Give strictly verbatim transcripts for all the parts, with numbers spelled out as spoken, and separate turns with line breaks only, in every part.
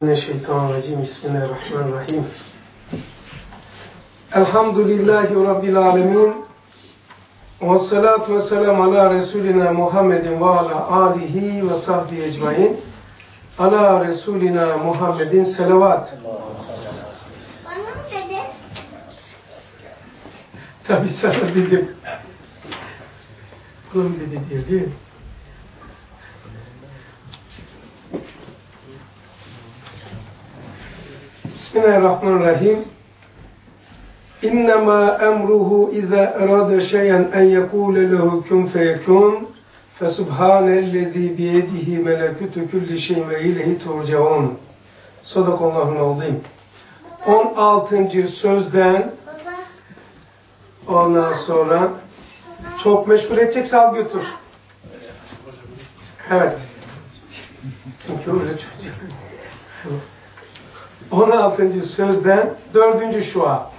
Mineşşeytanirracim. Bismillahirrahmanirrahim. Elhamdülillahi Rabbil alemin. Ve salatu ve selam ala Resulina Muhammedin ve ala alihi ve sahbihi ecmain. Ala Resulina Muhammedin selavat.
Bana mı dedi?
Tabi sana dedim. Bana mı dedi diye değil mi? Bismillahirrahmanirrahim. İnnemâ emruhu izâ erâde şeyen en yekûle lehu kün feyekûn fesubhânellezî biyedihi melekûtü külli şeyin ve ileyhi turcaûn. Sadakallahul azîm. on altıncı sözden
Baba.
ondan sonra çok meşgul edecekse al götür. Evet. Çünkü öyle çocuk. on altıncı sözden dördüncü şua.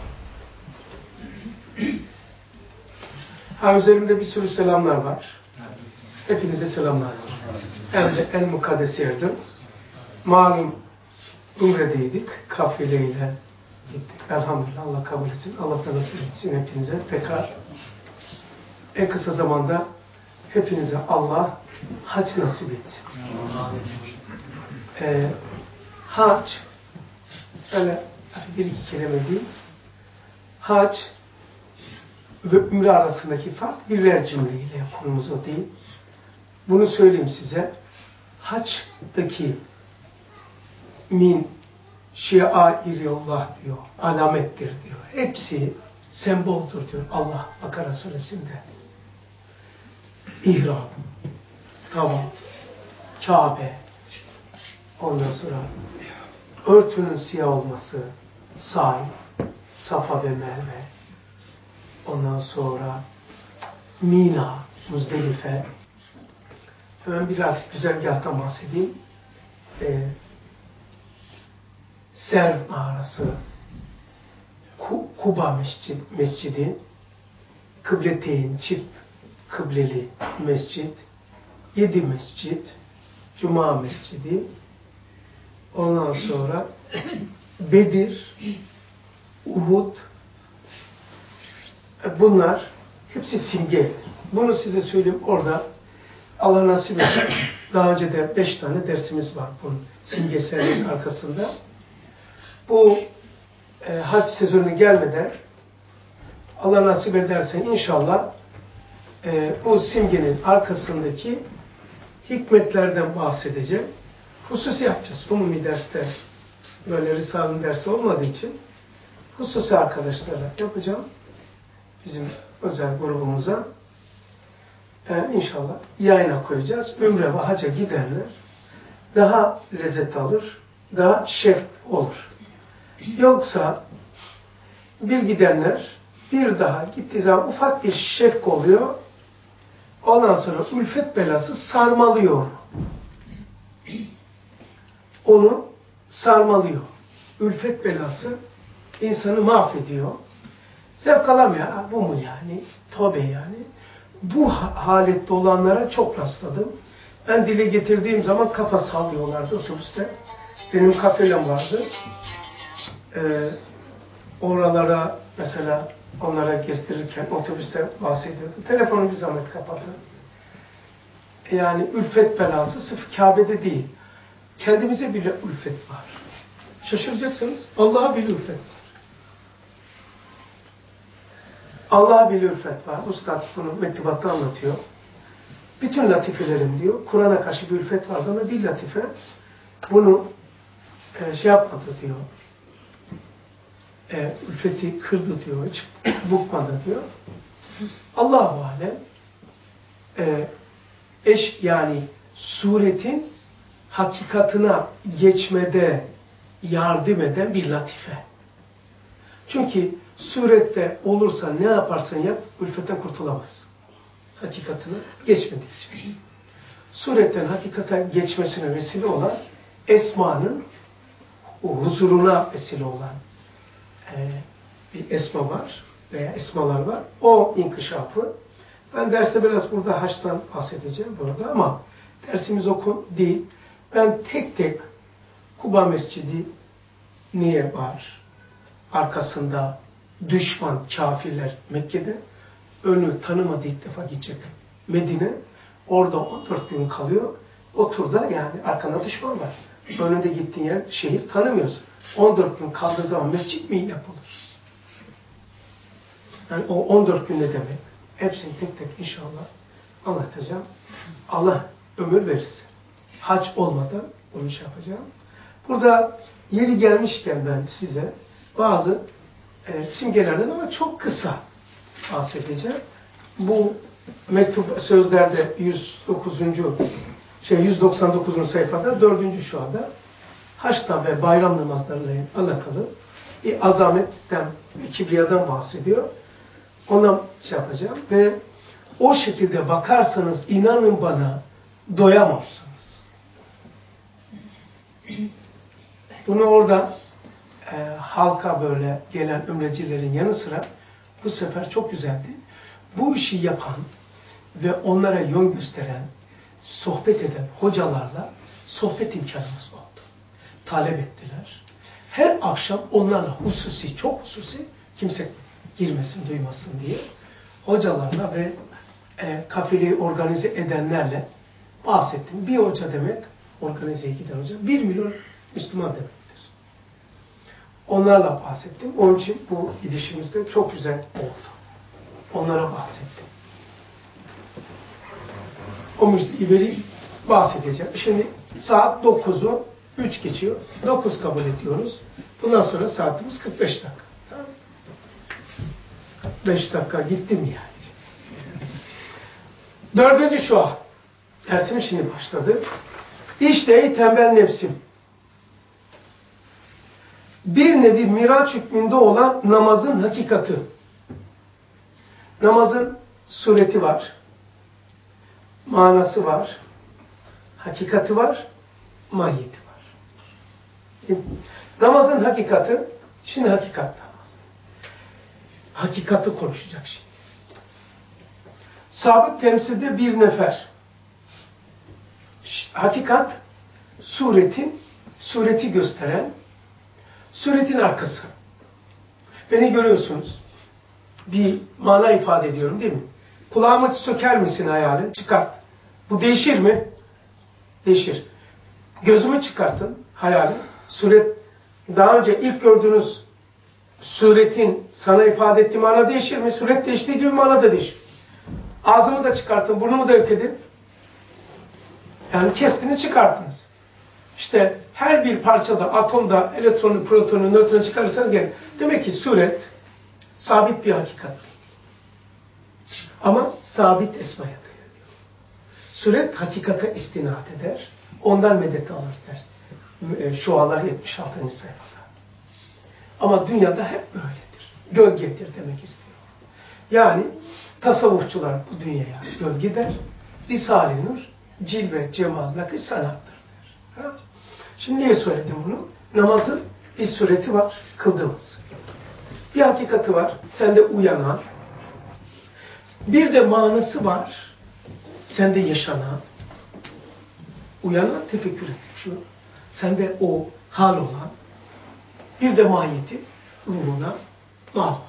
Ha, üzerimde bir sürü selamlar var. Hepinize selamlar var. Hem de en mukaddes yerde. Malum Umre'deydik. Kafileyle gittik. Elhamdülillah Allah kabul etsin. Allah da nasip etsin hepinize. Tekrar en kısa zamanda hepinize Allah hac nasip etsin. Ee, hac öyle bir iki kelime değil. Hac ve ümre arasındaki fark birer cümleyle, konumuz o değil. Bunu söyleyeyim size. Hac'taki min şiairullah diyor, alamettir diyor. Hepsi semboldur diyor Allah Bakara suresinde. İhram, tamam, Kabe, ondan sonra örtünün siyah olması, sahi, Safa ve Merve, ondan sonra Mina, Muzdelife. Hemen biraz güzergâhtan bahsedeyim. Ee, Serv mağarası, Kuba mescid, mescidi, Kıbleteyn, çift kıbleli mescid, yedi mescid, Cuma mescidi, ondan sonra Bedir, Uhud, bunlar hepsi simgedir. Bunu size söyleyeyim orada. Allah nasip eder. Daha önce de beş tane dersimiz var bunun simgeselliğin arkasında. Bu e, hac sezonu gelmeden Allah nasip ederse inşallah e, bu simgenin arkasındaki hikmetlerden bahsedeceğim. Hususi yapacağız. Umumi derste böyle Risale'nin dersi olmadığı için hususi arkadaşlara yapacağım. Bizim özel grubumuza ee, inşallah yayına koyacağız. Ümre ve hacca gidenler daha lezzet alır, daha şevk olur. Yoksa bir gidenler bir daha gittiği zaman ufak bir şevk oluyor. Ondan sonra ülfet belası sarmalıyor. Onu sarmalıyor. Ülfet belası insanı mahvediyor. Zevk alamıyor. Bu mu yani? Tövbe yani. Bu halette olanlara çok rastladım. Ben dile getirdiğim zaman kafa sallıyorlardı otobüste. Benim kafilem vardı. Ee, oralara mesela onlara gezdirirken otobüste bahsediyordum. Telefonu bir zahmet kapatın. Yani ülfet belası sırf Kabe'de değil. Kendimize bile ülfet var. Şaşıracaksınız. Allah'a bile ülfet var. Allah'a bile ülfet var. Üstad bunu mektubatta anlatıyor. Bütün latifelerim diyor. Kur'an'a karşı bir ülfet vardı ama bir latife bunu e, şey yapmadı diyor. E, ülfeti kırdı diyor. Hiç bukmadı diyor. Allah-u alem e, eş yani suretin hakikatına geçmede yardım eden bir latife. Çünkü surette olursa ne yaparsan yap, ülfetten kurtulamaz. Hakikatine geçmediği için. Suretten hakikate geçmesine vesile olan esmanın huzuruna vesile olan e, bir esma var veya esmalar var. O inkişafı. Ben derste biraz burada haçtan bahsedeceğim burada ama dersimiz o konu değil. Ben tek tek Kuba Mescidi niye var? Arkasında düşman, kafirler Mekke'de, önü tanımadı ilk defa gidecek Medine. Orada on dört gün kalıyor. O turda yani arkanda düşman var. Önünde gittiğin yer, şehir tanımıyorsun. on dört gün kaldığı zaman mescit mi yapılır? Yani o on dört gün ne demek? Hepsini tek tek inşallah anlatacağım. Allah ömür verirse. Hac olmadan onu şey yapacağım. Burada yeri gelmişken ben size bazı e, simgelerden ama çok kısa bahsedeceğim. Bu mektup sözlerde yüz dokuzuncu şey yüz doksan dokuzuncu sayfada dördüncü şu anda Haç'ta ve bayram namazlarıyla alakalı bir azametten ve kibriyadan bahsediyor. Ona şey yapacağım ve o şekilde bakarsanız inanın bana doyamazsınız. Bunu orada e, halka böyle gelen ümrecilerin yanı sıra bu sefer çok güzeldi. Bu işi yapan ve onlara yön gösteren, sohbet eden hocalarla sohbet imkanımız oldu. Talep ettiler. Her akşam onlarla hususi, çok hususi, kimse girmesin, duymasın diye hocalarla ve e, kafeleyi organize edenlerle bahsettim. Bir hoca demek, organizeye giden hoca, bir milyon Müslüman demektir. Onlarla bahsettim. Onun için bu gidişimizde çok güzel oldu. Onlara bahsettim. O müjdeyi verip bahsedeceğim. Şimdi saat dokuzu üç geçiyor. dokuz kabul ediyoruz. Bundan sonra saatimiz kırk beş dakika. Tamam. beş dakika gitti mi yani? Dördüncü şua. Dersim şimdi başladı. İşte ey tembel nefsim. Bir nevi miraç hükmünde olan namazın hakikati. Namazın sureti var. Manası var. Hakikati var. Mahiyeti var. Şimdi, namazın hakikati, şimdi hakikat namaz. Hakikati konuşacak şimdi. Sabit temsilde bir nefer. Hakikat, suretin, sureti gösteren, suretin arkası. Beni görüyorsunuz. Bir mana ifade ediyorum değil mi? Kulağımı söker misin hayalin? Çıkart. Bu değişir mi? Değişir. Gözümü çıkartın hayalin. Suret, daha önce ilk gördüğünüz suretin sana ifade ettiği mana değişir mi? Suret değiştiği gibi mana da değişir. Ağzımı da çıkartın, burnumu da yok edin. Yani kestiniz, çıkarttınız. İşte her bir parçada, atomda elektronu, protonu, nötronu çıkarırsanız gelin. Demek ki suret sabit bir hakikat. Ama sabit esmaya dayanıyor. Suret hakikate istinad eder. Ondan medet alır der. Şualar yetmiş altıncı sayfada. Ama dünyada hep böyledir. Gölgedir demek istiyor. Yani tasavvufçular bu dünyaya gölge der. Risale-i Nur, cilve, cemal, nakış sanattır der. Ha? Şimdi niye söyledim bunu? Namazın bir sureti var, kıldığımız. Bir hakikati var, sende uyanan. Bir de manası var, sende yaşanan. Uyanan, tefekkür ettik şu. Sende o hal olan. Bir de mahiyeti, ruhuna mal olan.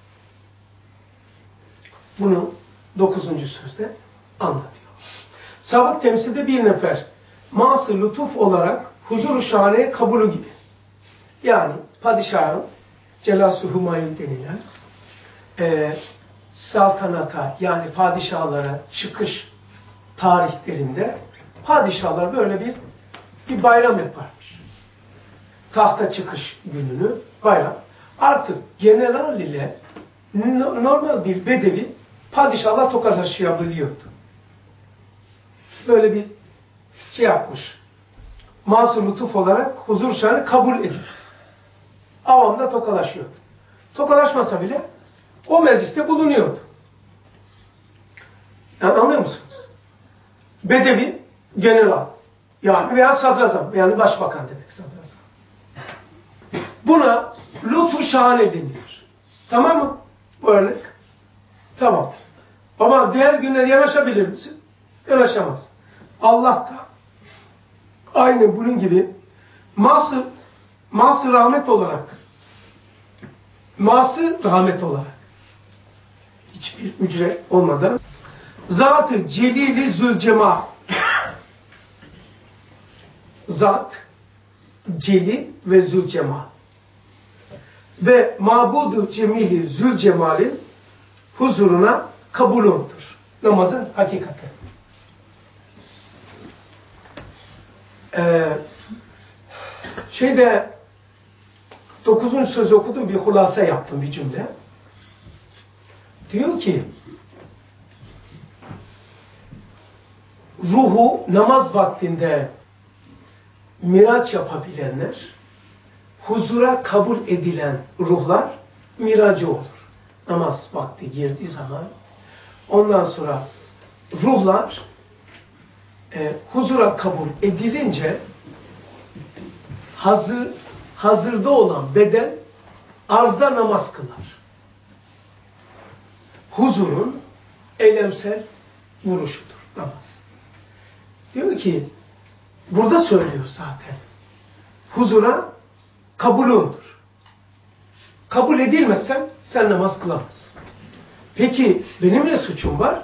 Bunu dokuzuncu sözde anlatıyor. Sabık temsilde bir nefer. Mas-ı lütuf olarak huzur-u şaneye kabulü gibi. Yani padişahın Celas-ı Humayun denilen e, saltanata yani padişahlara çıkış tarihlerinde padişahlar böyle bir bir bayram yaparmış. Tahta çıkış gününü bayram. Artık general ile normal bir bedevi padişahla tokalaşabiliyordu. Böyle bir şey yapmış. Mas-ı lütuf olarak huzur şanı kabul edildi. Avamda tokalaşıyordu. Tokalaşmasa bile o mecliste bulunuyordu. Yani anlıyor musunuz? Bedevi, general. Yani veya sadrazam. Yani başbakan demek sadrazam. Buna lütfu şahane deniyor. Tamam mı? Bu örnek. Tamam. Ama diğer günler yanaşabilir misin? Yanaşamaz. Allah da aynı bunun gibi Ma'sı, ma'sı rahmet olarak, ma'sı rahmet olarak, hiçbir ücret olmadan, Zat-ı Celil-i Zülcemal, Zat, Celil ve Zülcemal ve Mabud-u Cemil-i Zülcemal'in huzuruna kabulündür. Namazın hakikati. Ee, şeyde dokuzuncu söz okudum, bir hulasa yaptım, bir cümle. Diyor ki ruhu namaz vaktinde miraç yapabilenler, huzura kabul edilen ruhlar miracı olur. Namaz vakti girdiği zaman ondan sonra ruhlar e, huzura kabul edilince hazır hazırda olan beden arzda namaz kılar. Huzurun eylemsel vuruşudur namaz. Diyor ki burada söylüyor zaten. Huzura kabulündür. Kabul edilmezsen sen namaz kılamazsın. Peki benim ne suçum var?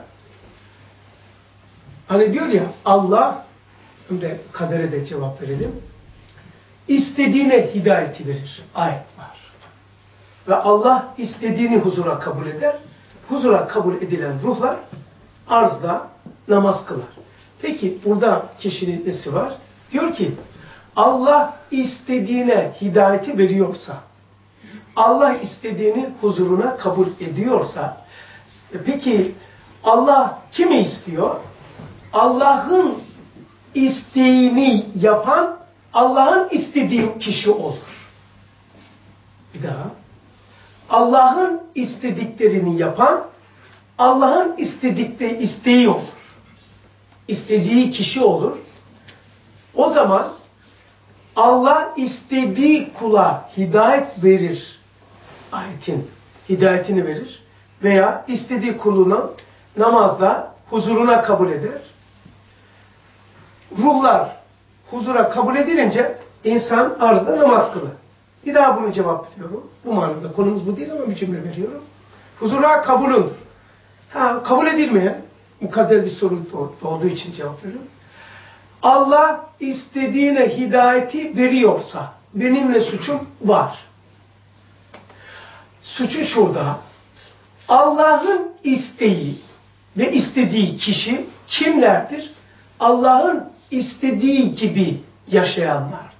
Hani diyor ya Allah, hem de kadere de cevap verelim. İstediğine hidayeti verir. Ayet var. Ve Allah istediğini huzura kabul eder. Huzura kabul edilen ruhlar arzda namaz kılar. Peki burada kişinin nesi var? Diyor ki Allah istediğine hidayeti veriyorsa, Allah istediğini huzuruna kabul ediyorsa, peki Allah kimi istiyor? Allah'ın isteğini yapan, Allah'ın istediği kişi olur. Bir daha. Allah'ın istediklerini yapan, Allah'ın istedikleri isteği olur. İstediği kişi olur. O zaman Allah istediği kula hidayet verir. Ayetin hidayetini verir. Veya istediği kulunu namazda huzuruna kabul eder. Ruhlar huzura kabul edilince insan arzda namaz kılar. Bir daha bunu cevaplıyorum. Bu manada konumuz bu değil ama bir cümle veriyorum. Huzura kabulündür. Ha, kabul edilmeyen, mukadder bir soru olduğu için cevap veriyorum. Allah istediğine hidayeti veriyorsa benim ne suçum var? Suçu şurada. Allah'ın isteği ve istediği kişi kimlerdir? Allah'ın istediği gibi yaşayanlardır.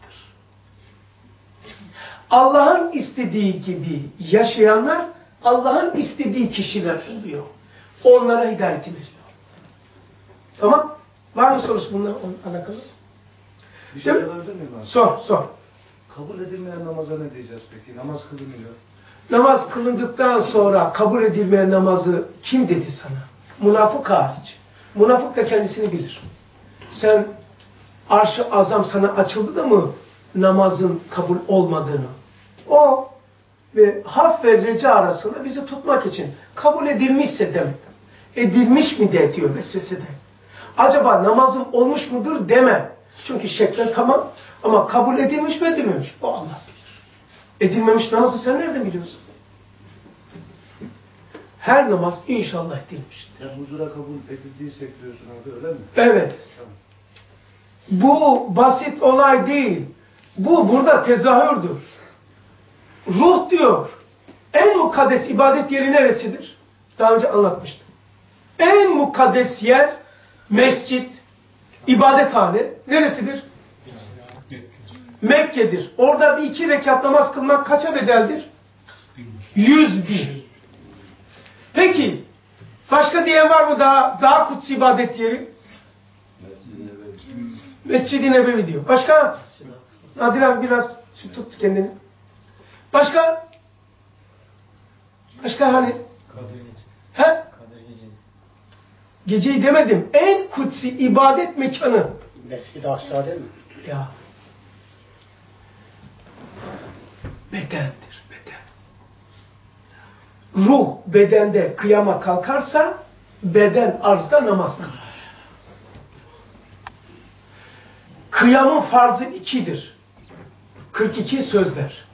Allah'ın istediği gibi yaşayanlar Allah'ın istediği kişiler oluyor. Onlara hidayeti veriyor. Tamam? Var mı sorusu bununla alakalı?
Bir şey sorabilir miyim abi?
Sor, sor.
Kabul edilmeyen namaza ne diyeceğiz peki? Namaz kılınıyor.
Namaz kılındıktan sonra kabul edilmeyen namazı kim dedi sana? Münafık hariç. Münafık da kendisini bilir. Sen arş-ı azam sana açıldı da mı namazın kabul olmadığını? O ve haf ve reca arasında bizi tutmak için kabul edilmişse demek. Edilmiş mi de diyor vesvesede. Acaba namazım olmuş mudur deme. Çünkü şeklen tamam ama kabul edilmiş mi edilmemiş? O Allah bilir. Edilmemiş namazı sen nereden biliyorsun? Her namaz inşallah edilmiştir.
Yani huzura kabul edildiysek diyorsun abi, öyle mi?
Evet.
Tamam.
Bu basit olay değil. Bu burada tezahürdür. Ruh diyor. En mukaddes ibadet yeri neresidir? Daha önce anlatmıştım. En mukaddes yer mescit, ibadethane neresidir? Mekke'dir. Orada bir iki rekat namaz kılmak kaça bedeldir? Yüz bin. Peki, başka diyen var mı daha daha kutsi ibadet yeri? Mescid-i Nebevi diyor. Başka? Nadir abi biraz tut kendini. Başka? Başka hani? He? Geceyi demedim. En kutsi ibadet mekanı.
Mescid-i Aksa değil mi?
Ya. Bedendir, beden. Ruh bedende kıyama kalkarsa beden arzda namaz kılar. Kıyamın farzı ikidir. kırk iki sözler.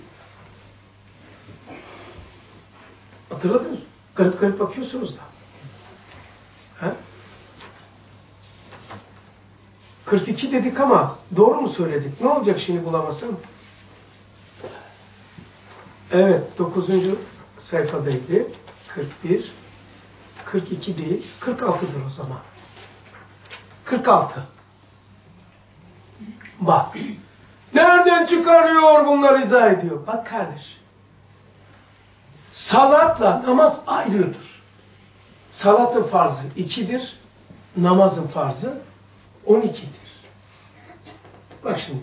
Hatırladınız mı? Garip garip bakıyorsunuz da. He? kırk iki dedik ama doğru mu söyledik? Ne olacak şimdi bulamasam? Evet, dokuzuncu sayfadaydı. kırk bir. kırk iki değil, kırk altıdır o zaman. kırk altı. Bak. Nereden çıkarıyor bunları izah ediyor? Bak kardeş. Salatla namaz ayrıdır. Salatın farzı ikidir. Namazın farzı on ikidir. Bak şimdi.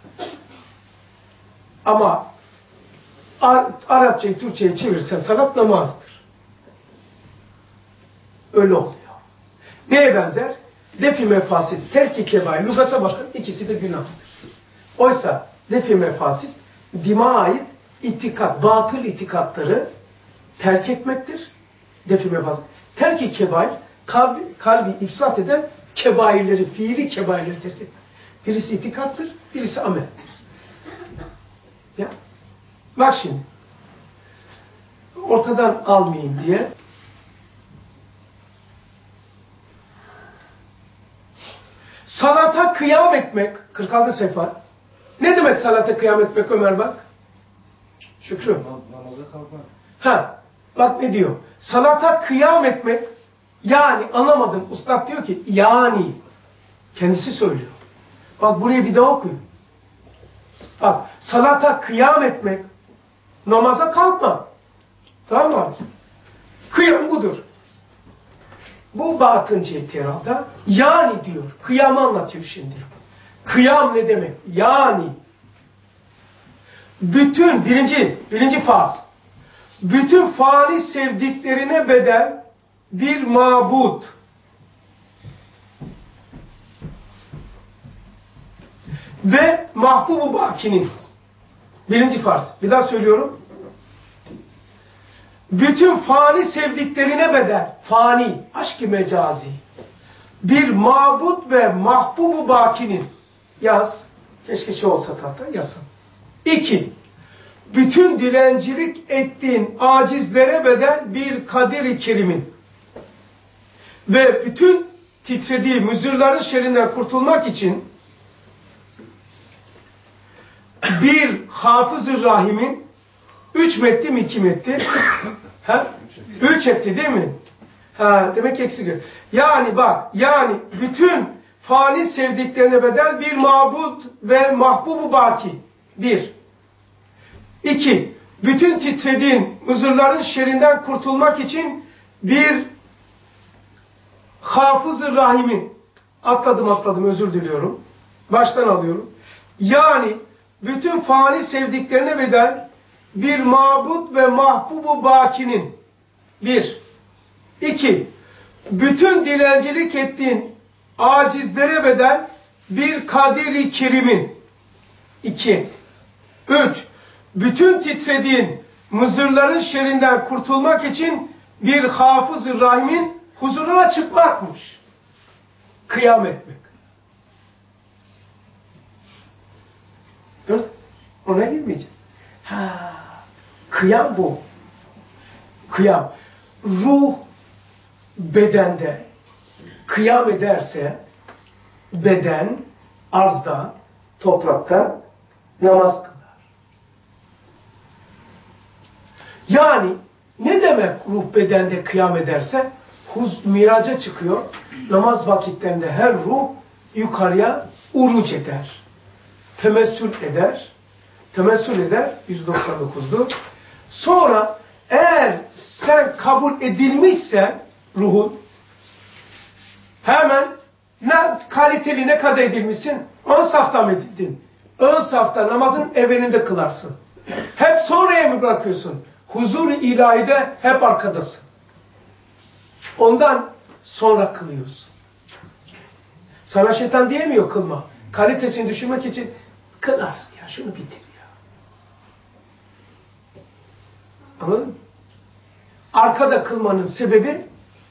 Ama Ar Arapçayı Türkçe'ye çevirsen salat namazdır. Öyle oluyor. Neye benzer? Defi mefasit, terk-i kebair, lügata bakın, ikisi de günahtır. Oysa defi mefasit, dima ait itikat, batıl itikatları terk etmektir. Defi mefasit. Terk-i kebair, kalbi, kalbi ifsat eden kebairleri, fiili kebairleri terk etmek. Birisi itikattır, birisi amel. Ya. Bak şimdi. Ortadan almayayım diye. Salata kıyam etmek, kırk altı sayfa. Ne demek salata kıyam etmek Ömer bak? Şükrü.
Namaza kalkmak.
Ha, bak ne diyor? Salata kıyam etmek, yani anlamadım. Ustad diyor ki, yani. Kendisi söylüyor. Bak buraya bir daha okuyun. Bak, salata kıyam etmek, namaza kalkma. Tamam mı abi? Kıyam budur. Bu batıncı herhalde. Yani diyor. Kıyamı anlatıyor şimdi. Kıyam ne demek? Yani. Bütün, birinci, birinci farz. Bütün fani sevdiklerine bedel bir mabut. Ve mahbubu bakinin. Birinci farz. Bir daha söylüyorum. Bütün fani sevdiklerine bedel, fani, aşk-ı mecazi, bir mabut ve mahbubu bakinin, yaz, keşke şey olsa tahta, yazın. İki, bütün dilencilik ettiğin acizlere bedel bir kadir-i kerimin ve bütün titrediği müzürlerin şerrinden kurtulmak için bir hafız-ı rahimin, üç metti mi, iki metti? Ha? Üç etti değil mi? Ha, demek eksik. Yani bak, yani bütün fani sevdiklerine bedel bir mabud ve mahbubu baki. Bir. İki. Bütün titrediğin mızırların şerrinden kurtulmak için bir hafız-ı rahimi. Atladım atladım özür diliyorum. Baştan alıyorum. Yani bütün fani sevdiklerine bedel bir mabut ve mahbubu bakinin. Bir. İki. Bütün dilencilik ettiğin acizlere bedel bir kadir-i kerimin. İki. Üç. Bütün titrediğin mızırların şerrinden kurtulmak için bir hafız-ı rahimin huzuruna çıkmakmış. Kıyam etmek. Gördün? Ona girmeyeceğim. Ha, kıyam bu. Kıyam. Ruh bedende kıyam ederse beden arzda, toprakta namaz kılar. Yani ne demek ruh bedende kıyam ederse? Huz miraca çıkıyor. Namaz vakitlerinde her ruh yukarıya uruç eder. Temessül eder. Temessül eder. yüz doksan dokuzdu. Sonra eğer sen kabul edilmişsen ruhun hemen ne kaliteli ne kadar edilmişsin? Ön safta mı edildin? Ön safta namazın evvelinde kılarsın. Hep sonraya mı bırakıyorsun? Huzur-u ilahide hep arkadasın. Ondan sonra kılıyorsun. Sana şeytan diyemiyor kılma. Kalitesini düşürmek için kılarsın ya şunu bitir ya. Anladın mı? Arkada kılmanın sebebi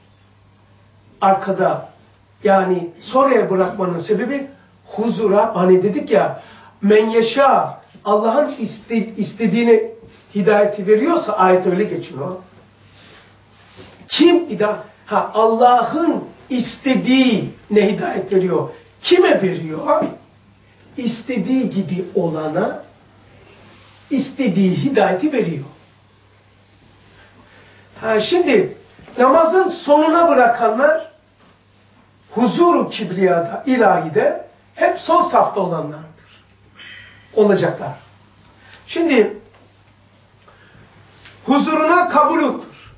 arkada yani sonraya bırakmanın sebebi huzura hani dedik ya men yeşâ Allah'ın iste, istediğini hidayeti veriyorsa ayet öyle geçiyor. Kim hidayet? Ha, Allah'ın istediği ne hidayet veriyor? Kime veriyor? İstediği gibi olana istediği hidayeti veriyor. Ha, şimdi namazın sonuna bırakanlar huzuru kibriyada, ilahide hep son safta olanlardır. Olacaklar. Şimdi huzuruna kabulüdür.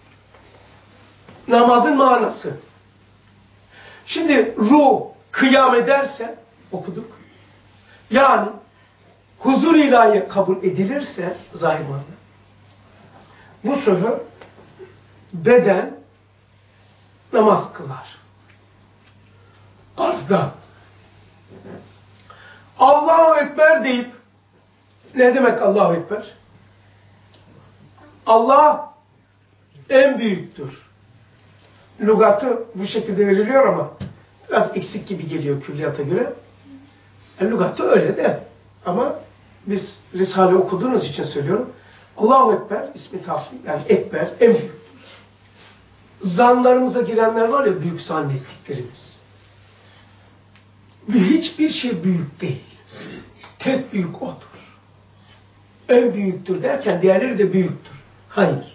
Namazın manası. Şimdi ruh kıyam ederse, okuduk. Yani huzur ilahi kabul edilirse zahir manada, bu sefer beden namaz kılar. Arzda. Allahu Ekber deyip, ne demek Allahu Ekber? Allah en büyüktür. Lügatı bu şekilde veriliyor ama biraz eksik gibi geliyor külliyata göre. Yani lügatı öyle de. Ama biz Risale okuduğunuz için söylüyorum. Allahu Ekber ismi taftil, yani Ekber en büyüktür. Zanlarımıza girenler var ya, büyük zannettiklerimiz. Hiçbir şey büyük değil. Tek büyük odur. En büyüktür derken diğerleri de büyüktür. Hayır.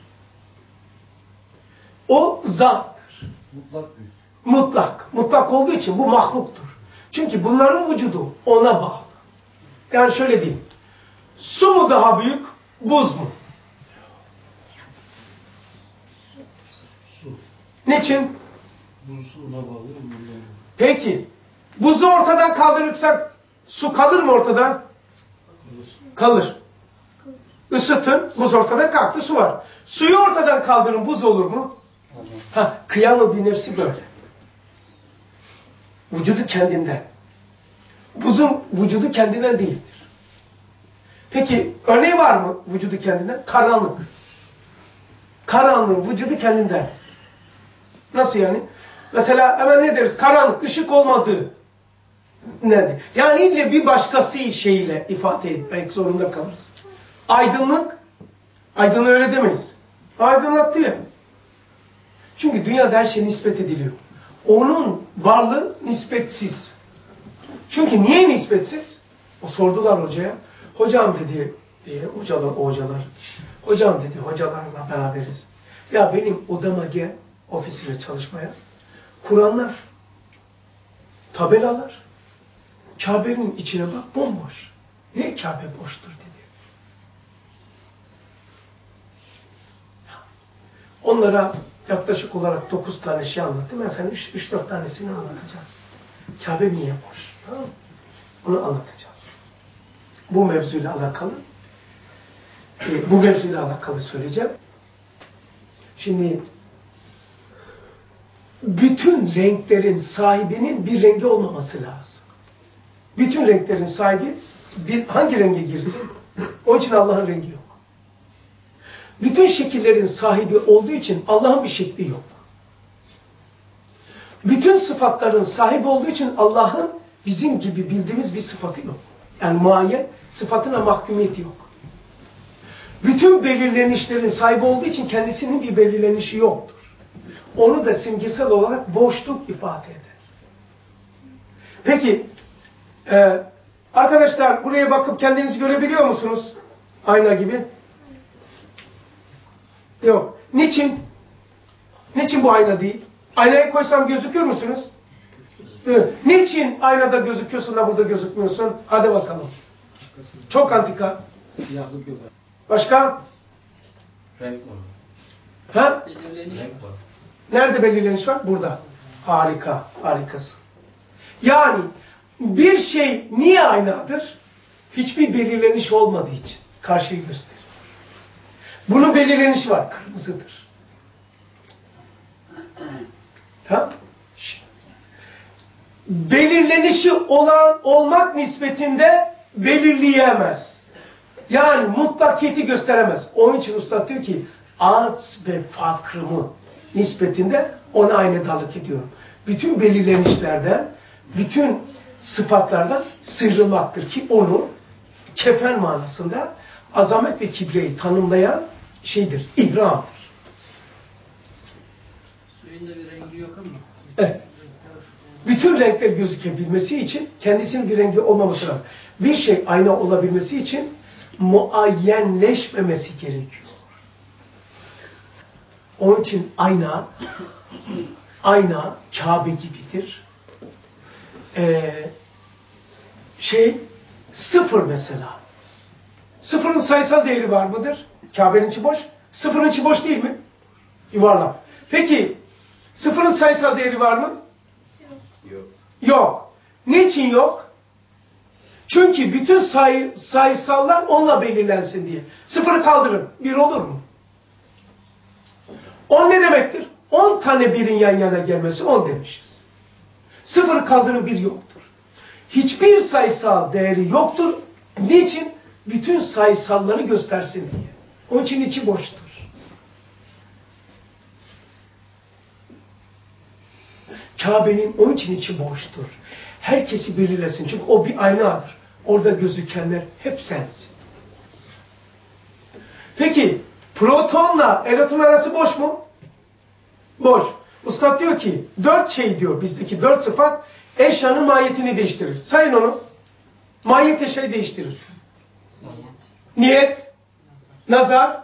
O zattır.
Mutlak büyük.
Mutlak. Mutlak olduğu için bu mahluktur. Çünkü bunların vücudu ona bağlı. Yani şöyle diyeyim. Su mu daha büyük, buz mu?
Su.
Niçin?
Buz ona bağlı.
Peki, buzu ortadan kaldırırsak su kalır mı ortada? Kalır. Isıtın, buz ortadan kalktı, su var. Suyu ortadan kaldırın, buz olur mu? Ha, kıyamı bir nefsi böyle. Vücudu kendinden. Buzun vücudu kendinden değildir. Peki, örneği var mı vücudu kendinden? Karanlık. Karanlığın vücudu kendinden. Nasıl yani? Mesela hemen ne deriz? Karanlık, ışık olmadığı. Nerede? Yani ille bir başkası şeyiyle ifade etmek zorunda kalırız. Aydınlık, aydınlığı öyle demeyiz. Aydınlattı ya. Çünkü dünyada her şey nispet ediliyor. Onun varlığı nispetsiz. Çünkü niye nispetsiz? O sordular hocaya. Hocam dedi, e, hocalar, o hocalar. Hocam dedi, hocalarla beraberiz. Ya benim odama gel, ofisime çalışmaya. Kur'anlar, tabelalar, Kabe'nin içine bak, bomboş. Niye Kabe boştur dedi. Onlara yaklaşık olarak dokuz tane şey anlattım. Ben sana üç dört tanesini anlatacağım. Kabe niye boş? Tamam mı? Onu anlatacağım. Bu mevzuyla alakalı. E, bu mevzuyla alakalı söyleyeceğim. Şimdi bütün renklerin sahibinin bir rengi olmaması lazım. Bütün renklerin sahibi bir, hangi renge girsin? Onun için Allah'ın rengi yok. Bütün şekillerin sahibi olduğu için Allah'ın bir şekli yok. Bütün sıfatların sahibi olduğu için Allah'ın bizim gibi bildiğimiz bir sıfatı yok. Yani muayyen sıfatına mahkumiyeti yok. Bütün belirlenişlerin sahibi olduğu için kendisinin bir belirlenişi yoktur. Onu da simgesel olarak boşluk ifade eder. Peki, e, arkadaşlar buraya bakıp kendinizi görebiliyor musunuz? Ayna gibi. Yok. Niçin? Niçin bu ayna değil? Aynaya koysam gözükür müsünüz? Evet. Niçin aynada gözüküyorsun da burada gözükmüyorsun? Hadi bakalım. Çok antika.
Siyahlık yok.
Başka?
Renk var.
Ha?
Belirleniş Renk var.
Nerede belirleniş var? Burada. Harika. Harikasın. Yani bir şey niye aynadır? Hiçbir belirleniş olmadığı için. Karşıyı gösterir. Bunun belirlenişi var. Kırmızıdır. Tamam? Belirlenişi olan olmak nispetinde belirleyemez. Yani mutlakiyeti gösteremez. Onun için usta diyor ki az ve fakrımı nispetinde ona aynedarlık ediyorum. Bütün belirlenişlerden, bütün sıfatlardan sıyrılmaktır ki onu kefen manasında azamet ve kibriyi tanımlayan şeydir, ihramdır.
Suyun da bir rengi yok ama.
Evet. Bütün renkler gözükebilmesi için kendisinin bir rengi olmaması lazım. Bir şey ayna olabilmesi için muayyenleşmemesi gerekiyor. Onun için ayna, ayna Kabe gibidir. Ee, şey, sıfır mesela. Sıfırın sayısal değeri var mıdır? Kabe'nin içi boş. Sıfırın içi boş değil mi? Yuvarlak. Peki, sıfırın sayısal değeri var mı?
Yok.
Yok. Niçin yok? Çünkü bütün sayı, sayısallar onunla belirlensin diye. Sıfırı kaldırın. Bir olur mu? On ne demektir? On tane birin yan yana gelmesi on demişiz. Sıfırı kaldırın bir yoktur. Hiçbir sayısal değeri yoktur. Niçin? Bütün sayısalları göstersin diye. Onun için içi boştur. Kabe'nin onun için içi boştur. Herkesi belirlesin. Çünkü o bir aynadır. Orada gözükenler hep sensin. Peki, protonla elektron arası boş mu? Boş. Ustad diyor ki, dört şey diyor, bizdeki dört sıfat, eşyanın mahiyetini değiştirir. Sayın onu. Mahiyet eşyayı değiştirir. Niyet, nazar,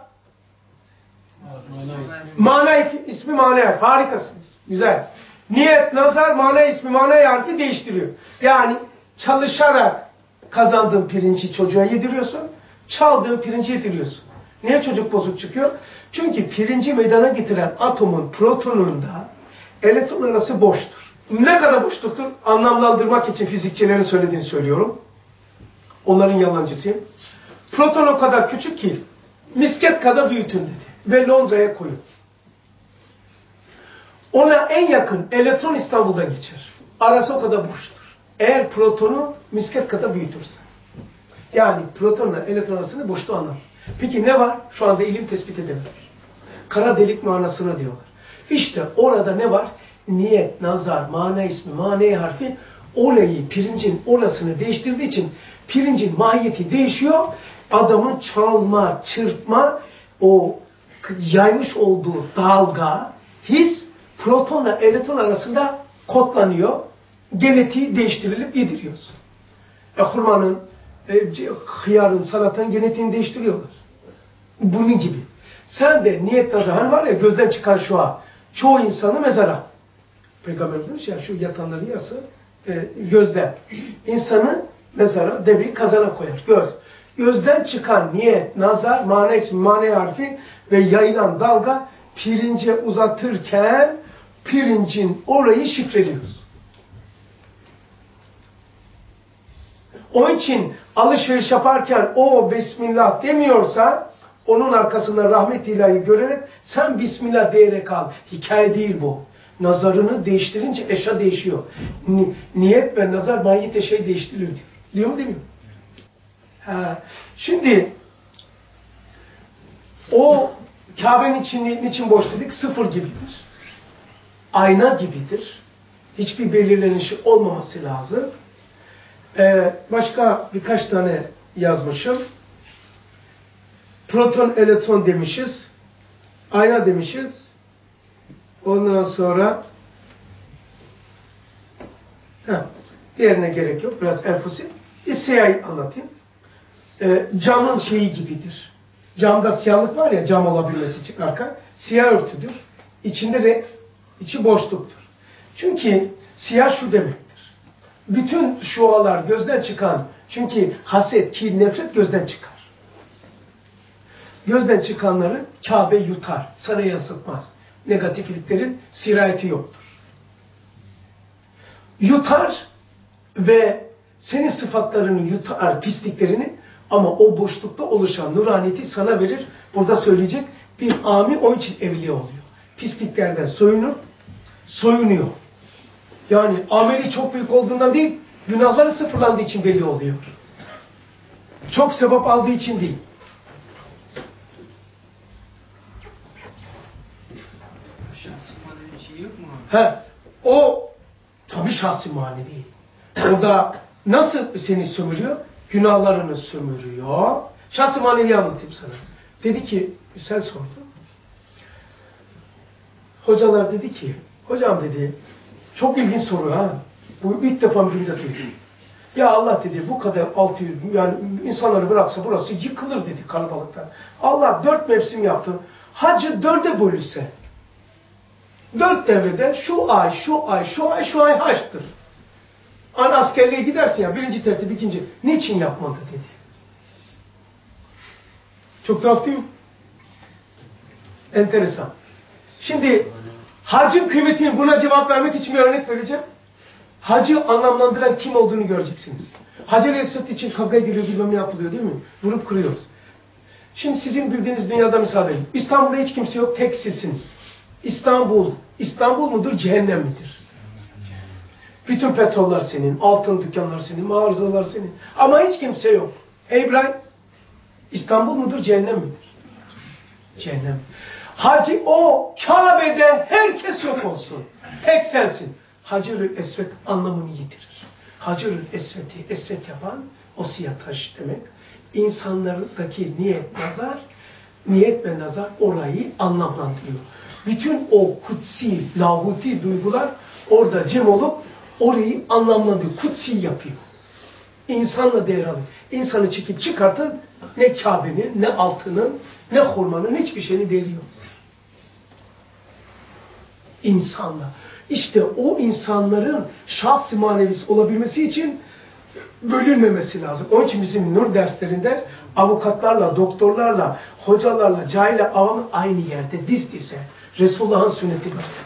mana ismi, mana harfi. Harikasınız. Güzel. Niyet, nazar, mana ismi, mana harfi değiştiriyor. Yani çalışarak kazandığın pirinci çocuğa yediriyorsun, çaldığın pirinci yediriyorsun. Niye çocuk bozuk çıkıyor? Çünkü pirinci meydana getiren atomun protonunda elektron arası boştur. Ne kadar boşluktur? Anlamlandırmak için fizikçilerin söylediğini söylüyorum. Onların yalancısıyım. Proton o kadar küçük ki misket kadar büyütün dedi. Ve Londra'ya koyun. Ona en yakın elektron İstanbul'dan geçer. Arası o kadar boştur. Eğer protonu misket kadar büyütürsen. Yani protonla elektron arasını boşluğu anlar. Peki ne var? Şu anda ilim tespit edemiyor. Kara delik manasına diyorlar. İşte orada ne var? Niyet, nazar, mana ismi, mane harfi olayı, pirincin orasını değiştirdiği için pirincin mahiyeti değişiyor. Adamın çalma, çırpma, o yaymış olduğu dalga, his, protonla elektron arasında kodlanıyor. Genetiği değiştirilip yediriyorsun. E, hurmanın, e, hıyarın, salatanın genetiğini değiştiriyorlar. Bunun gibi. Sen de niyet nazar, hani var ya gözden çıkan şu an, çoğu insanı mezara. Peygamberimiz demiş ya, şu yatanları yası e, gözden. İnsanı mezara, devi kazana koyar. Göz. Gözden çıkan niyet, nazar, mana ismi, mana harfi ve yayılan dalga pirince uzatırken pirincin orayı şifreliyoruz. Onun için alışveriş yaparken o Bismillah demiyorsa onun arkasında rahmet ilahi görerek sen Bismillah diyerek al. Hikaye değil bu. Nazarını değiştirince eşya değişiyor. Ni niyet ve nazar mahiyet eşyayı değiştiriyor diyor. Diyor mu demiyor? Ha. Şimdi o Kabe'nin içini niçin boş dedik? Sıfır gibidir. Ayna gibidir. Hiçbir belirlenişi olmaması lazım. Ee, başka birkaç tane yazmışım. Proton, elektron demişiz. Ayna demişiz. Ondan sonra heh, diğerine gerek yok. Biraz enfusi. Bir siyahı anlatayım. Ee, camın şeyi gibidir. Camda siyahlık var ya, cam olabilmesi için arka. Siyah örtüdür. İçinde renk, içi boşluktur. Çünkü siyah şu demektir. Bütün şualar gözden çıkan, çünkü haset, kin, nefret gözden çıkar. Gözden çıkanları Kabe yutar, sana yansıtmaz. Negatifliklerin sirayeti yoktur. Yutar ve senin sıfatlarını yutar, pisliklerini, ama o boşlukta oluşan nuraniyeti sana verir. Burada söyleyecek bir ami onun için evliya oluyor. Pisliklerden soyunur, soyunuyor. Yani ameli çok büyük olduğundan değil, günahları sıfırlandığı için belli oluyor. Çok sevap aldığı için değil.
Şahsi manevi şey yok mu?
He, o tabii şahsi manevi. Orada nasıl seni sömürüyor? günahlarını sömürüyor. Şahsi manevi anlatayım sana. Dedi ki, sen sordun. Hocalar dedi ki, hocam dedi, çok ilginç soru ha. Bu ilk defa bir de duydum. Ya Allah dedi, bu kadar altı yüz, yani insanları bıraksa burası yıkılır dedi kalabalıktan. Allah dört mevsim yaptı. Hacı dörde bölürse, dört devrede şu ay, şu ay, şu ay, şu ay haçtır. Hani askerliğe gidersin ya, birinci tertip, ikinci. Niçin yapmadı dedi. Çok tuhaf değil mi? Enteresan. Şimdi hacın kıymetini, buna cevap vermek için bir örnek vereceğim. Hacı anlamlandıran kim olduğunu göreceksiniz. Hacı Aleyhisselatü için kavga ediliyor, bilmem ne yapılıyor değil mi? Vurup kırıyoruz. Şimdi sizin bildiğiniz dünyada misal verin. İstanbul'da hiç kimse yok, tek sizsiniz. İstanbul, İstanbul mudur, cehennem midir? Bütün petroller senin, altın dükkanlar senin, mağazalar senin. Ama hiç kimse yok. Ey İbrahim, İstanbul mudur, cehennem midir? Cehennem. Hacı o Kabe'de herkes yok olsun. Tek sensin. Hacer-ül Esved anlamını yitirir. Hacer-ül Esved'i esvet yapan o siyah taş demek. İnsanlardaki niyet, nazar, niyet ve nazar orayı anlamlandırıyor. Bütün o kutsi, lahuti duygular orada cem olup orayı anlamlandırıyor. Kutsi yapıyor. İnsanla değer alır. İnsanı çekip çıkartın, ne Kabe'nin, ne altının, ne hurmanın hiçbir şeyini değeri yok. İnsanla. İşte o insanların şahs-ı manevisi olabilmesi için bölünmemesi lazım. Onun için bizim nur derslerinde avukatlarla, doktorlarla, hocalarla, cahille, avam aynı yerde diz dize. Resulullah'ın sünneti var.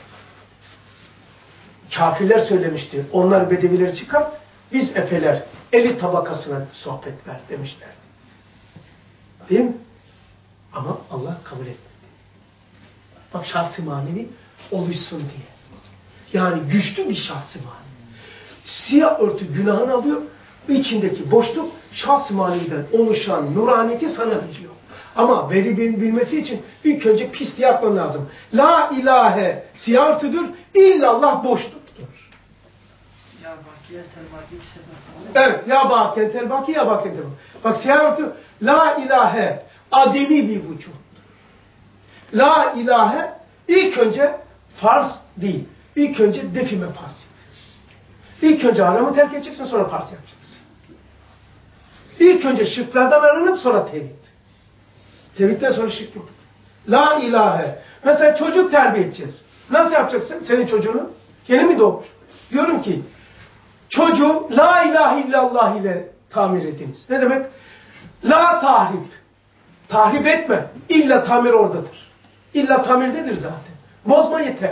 Kafirler söylemişti. Onlar bedevileri çıkart, biz efeler elit tabakasına sohbet ver demişlerdi. Değil mi? Ama Allah kabul etmedi. Bak şahs-ı manevi oluşsun diye. Yani güçlü bir şahs-ı manevi. Siyah örtü günahını alıyor, içindeki boşluk şahs-ı maneviden oluşan nuraniyeti sana veriyor. Ama veri bilmesi için ilk önce pisliği yapman lazım. La ilahe siyah örtüdür, illallah boşluktur.
Ya bakiye telbaki iki sefer.
Evet, ya bakiye telbaki ya bakiye telbaki. Bak siyah örtü, la ilahe ademi bir vücuttur. La ilahe ilk önce farz değil. İlk önce defi mefasit. İlk önce haramı terk edeceksin, sonra farz yapacaksın. İlk önce şirklerden arınıp sonra tevhid. Tevhidden sonra şirk yok. La ilahe. Mesela çocuk terbiye edeceğiz. Nasıl yapacaksın senin çocuğunu? Yeni mi doğmuş? Diyorum ki çocuğu la ilahe illallah ile tamir ediniz. Ne demek? La tahrip. Tahrip etme. İlla tamir oradadır. İlla tamirdedir zaten. Bozma yeter.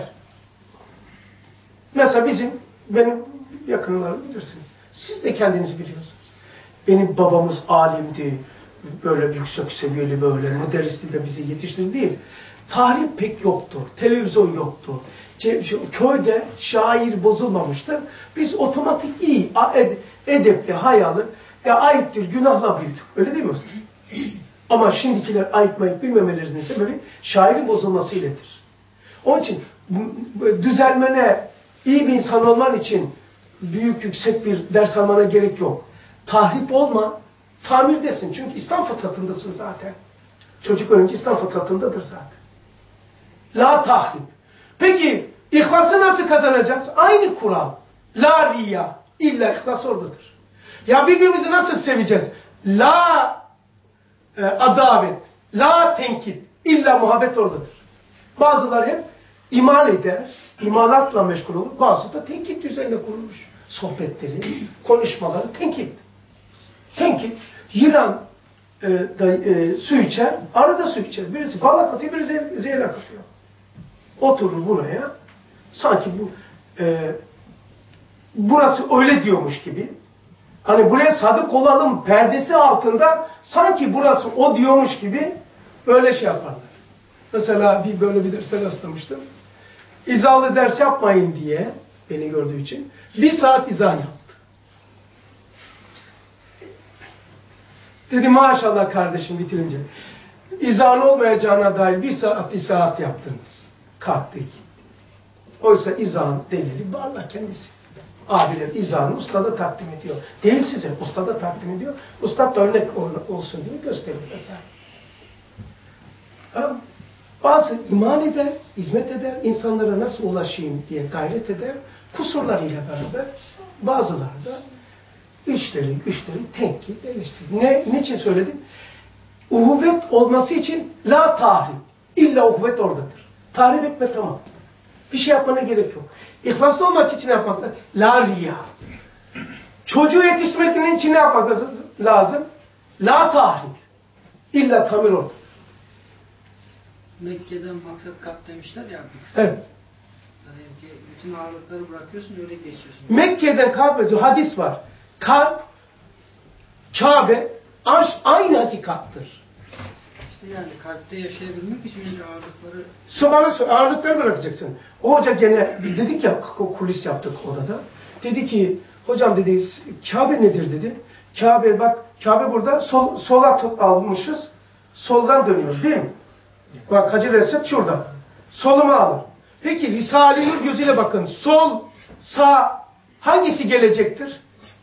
Mesela bizim, benim yakınlarım bilirsiniz. Siz de kendinizi biliyorsunuz. Benim babamız alimdi. Böyle yüksek seviyeli böyle müderristi de bizi yetiştirdi değil. Tahrip pek yoktu. Televizyon yoktu. Köyde şair bozulmamıştı. Biz otomatik iyi, edepli, hayalı, ya ayıptır, günahla büyüdük. Öyle değil mi usta? Ama şimdikiler ayıp mayıp bilmemelerinin sebebi şairin bozulması iledir. Onun için düzelmene, iyi bir insan olman için büyük, yüksek bir ders almana gerek yok. Tahrip olma, tamirdesin. Çünkü İslam fıtratındasın zaten. Çocuk önce İslam fıtratındadır zaten. La tahrip. Peki, İhlası nasıl kazanacağız? Aynı kural. La riya. İlla ihlas oradadır. Ya birbirimizi nasıl seveceğiz? La e, adavet. La tenkit. İlla muhabbet oradadır. Bazıları hep imal eder. İmalatla meşgul olur. Bazısı da tenkit üzerine kurulmuş. Sohbetleri, konuşmaları tenkit. Tenkit. Yılan e, da, e, su içer, arada su içer. Birisi bala katıyor, birisi zehre katıyor. Oturur buraya. Sanki bu e, burası öyle diyormuş gibi. Hani buraya sadık olalım perdesi altında sanki burası o diyormuş gibi böyle şey yaparlar. Mesela bir böyle bir derste rastlamıştım. İzahlı ders yapmayın diye beni gördüğü için bir saat izah yaptı. Dedi maşallah kardeşim bitirince. İzahın olmayacağına dair bir saat bir saat yaptınız. Kalktı gitti. Oysa izahın delili Allah kendisi. abiler izahını ustada takdim ediyor. Değil size, ustada takdim ediyor. Ustad da örnek olsun diye gösteriyor vesaire. Tamam. Bazı iman eder, hizmet eder, insanlara nasıl ulaşayım diye gayret eder. Kusurlarıyla beraber bazıları da üçleri, üçleri tenkit, eleştirir. Ne, niçin söyledim? Uhuvvet olması için la tahrip. İlla uhuvvet oradadır. Tahrip etme tamam. Bir şey yapmana gerek yok. İhlaslı olmak için yapmak lazım. La riya. Çocuğu yetiştirmek için ne yapmak lazım? La tahrip. İlla kamil orada.
Mekke'den maksat kalp demişler ya.
Evet.
Yani ki bütün ağırlıkları bırakıyorsun öyle geçiyorsun.
Mekke'den kalp, hadis var. Kalp, Kabe, arş aynı hakikattır.
İşte yani kalpte yaşayabilmek için önce ağırlıkları...
Sonra ağırlıkları bırakacaksın. O hoca gene, dedik ya kulis yaptık odada. Dedi ki, hocam dedi, Kabe nedir dedi. Kabe bak, Kabe burada sol, sola tut, almışız. Soldan dönüyoruz değil mi? Bak Hacı Esed şurada. Soluma alır. Peki Risale-i gözüyle bakın. Sol, sağ hangisi gelecektir?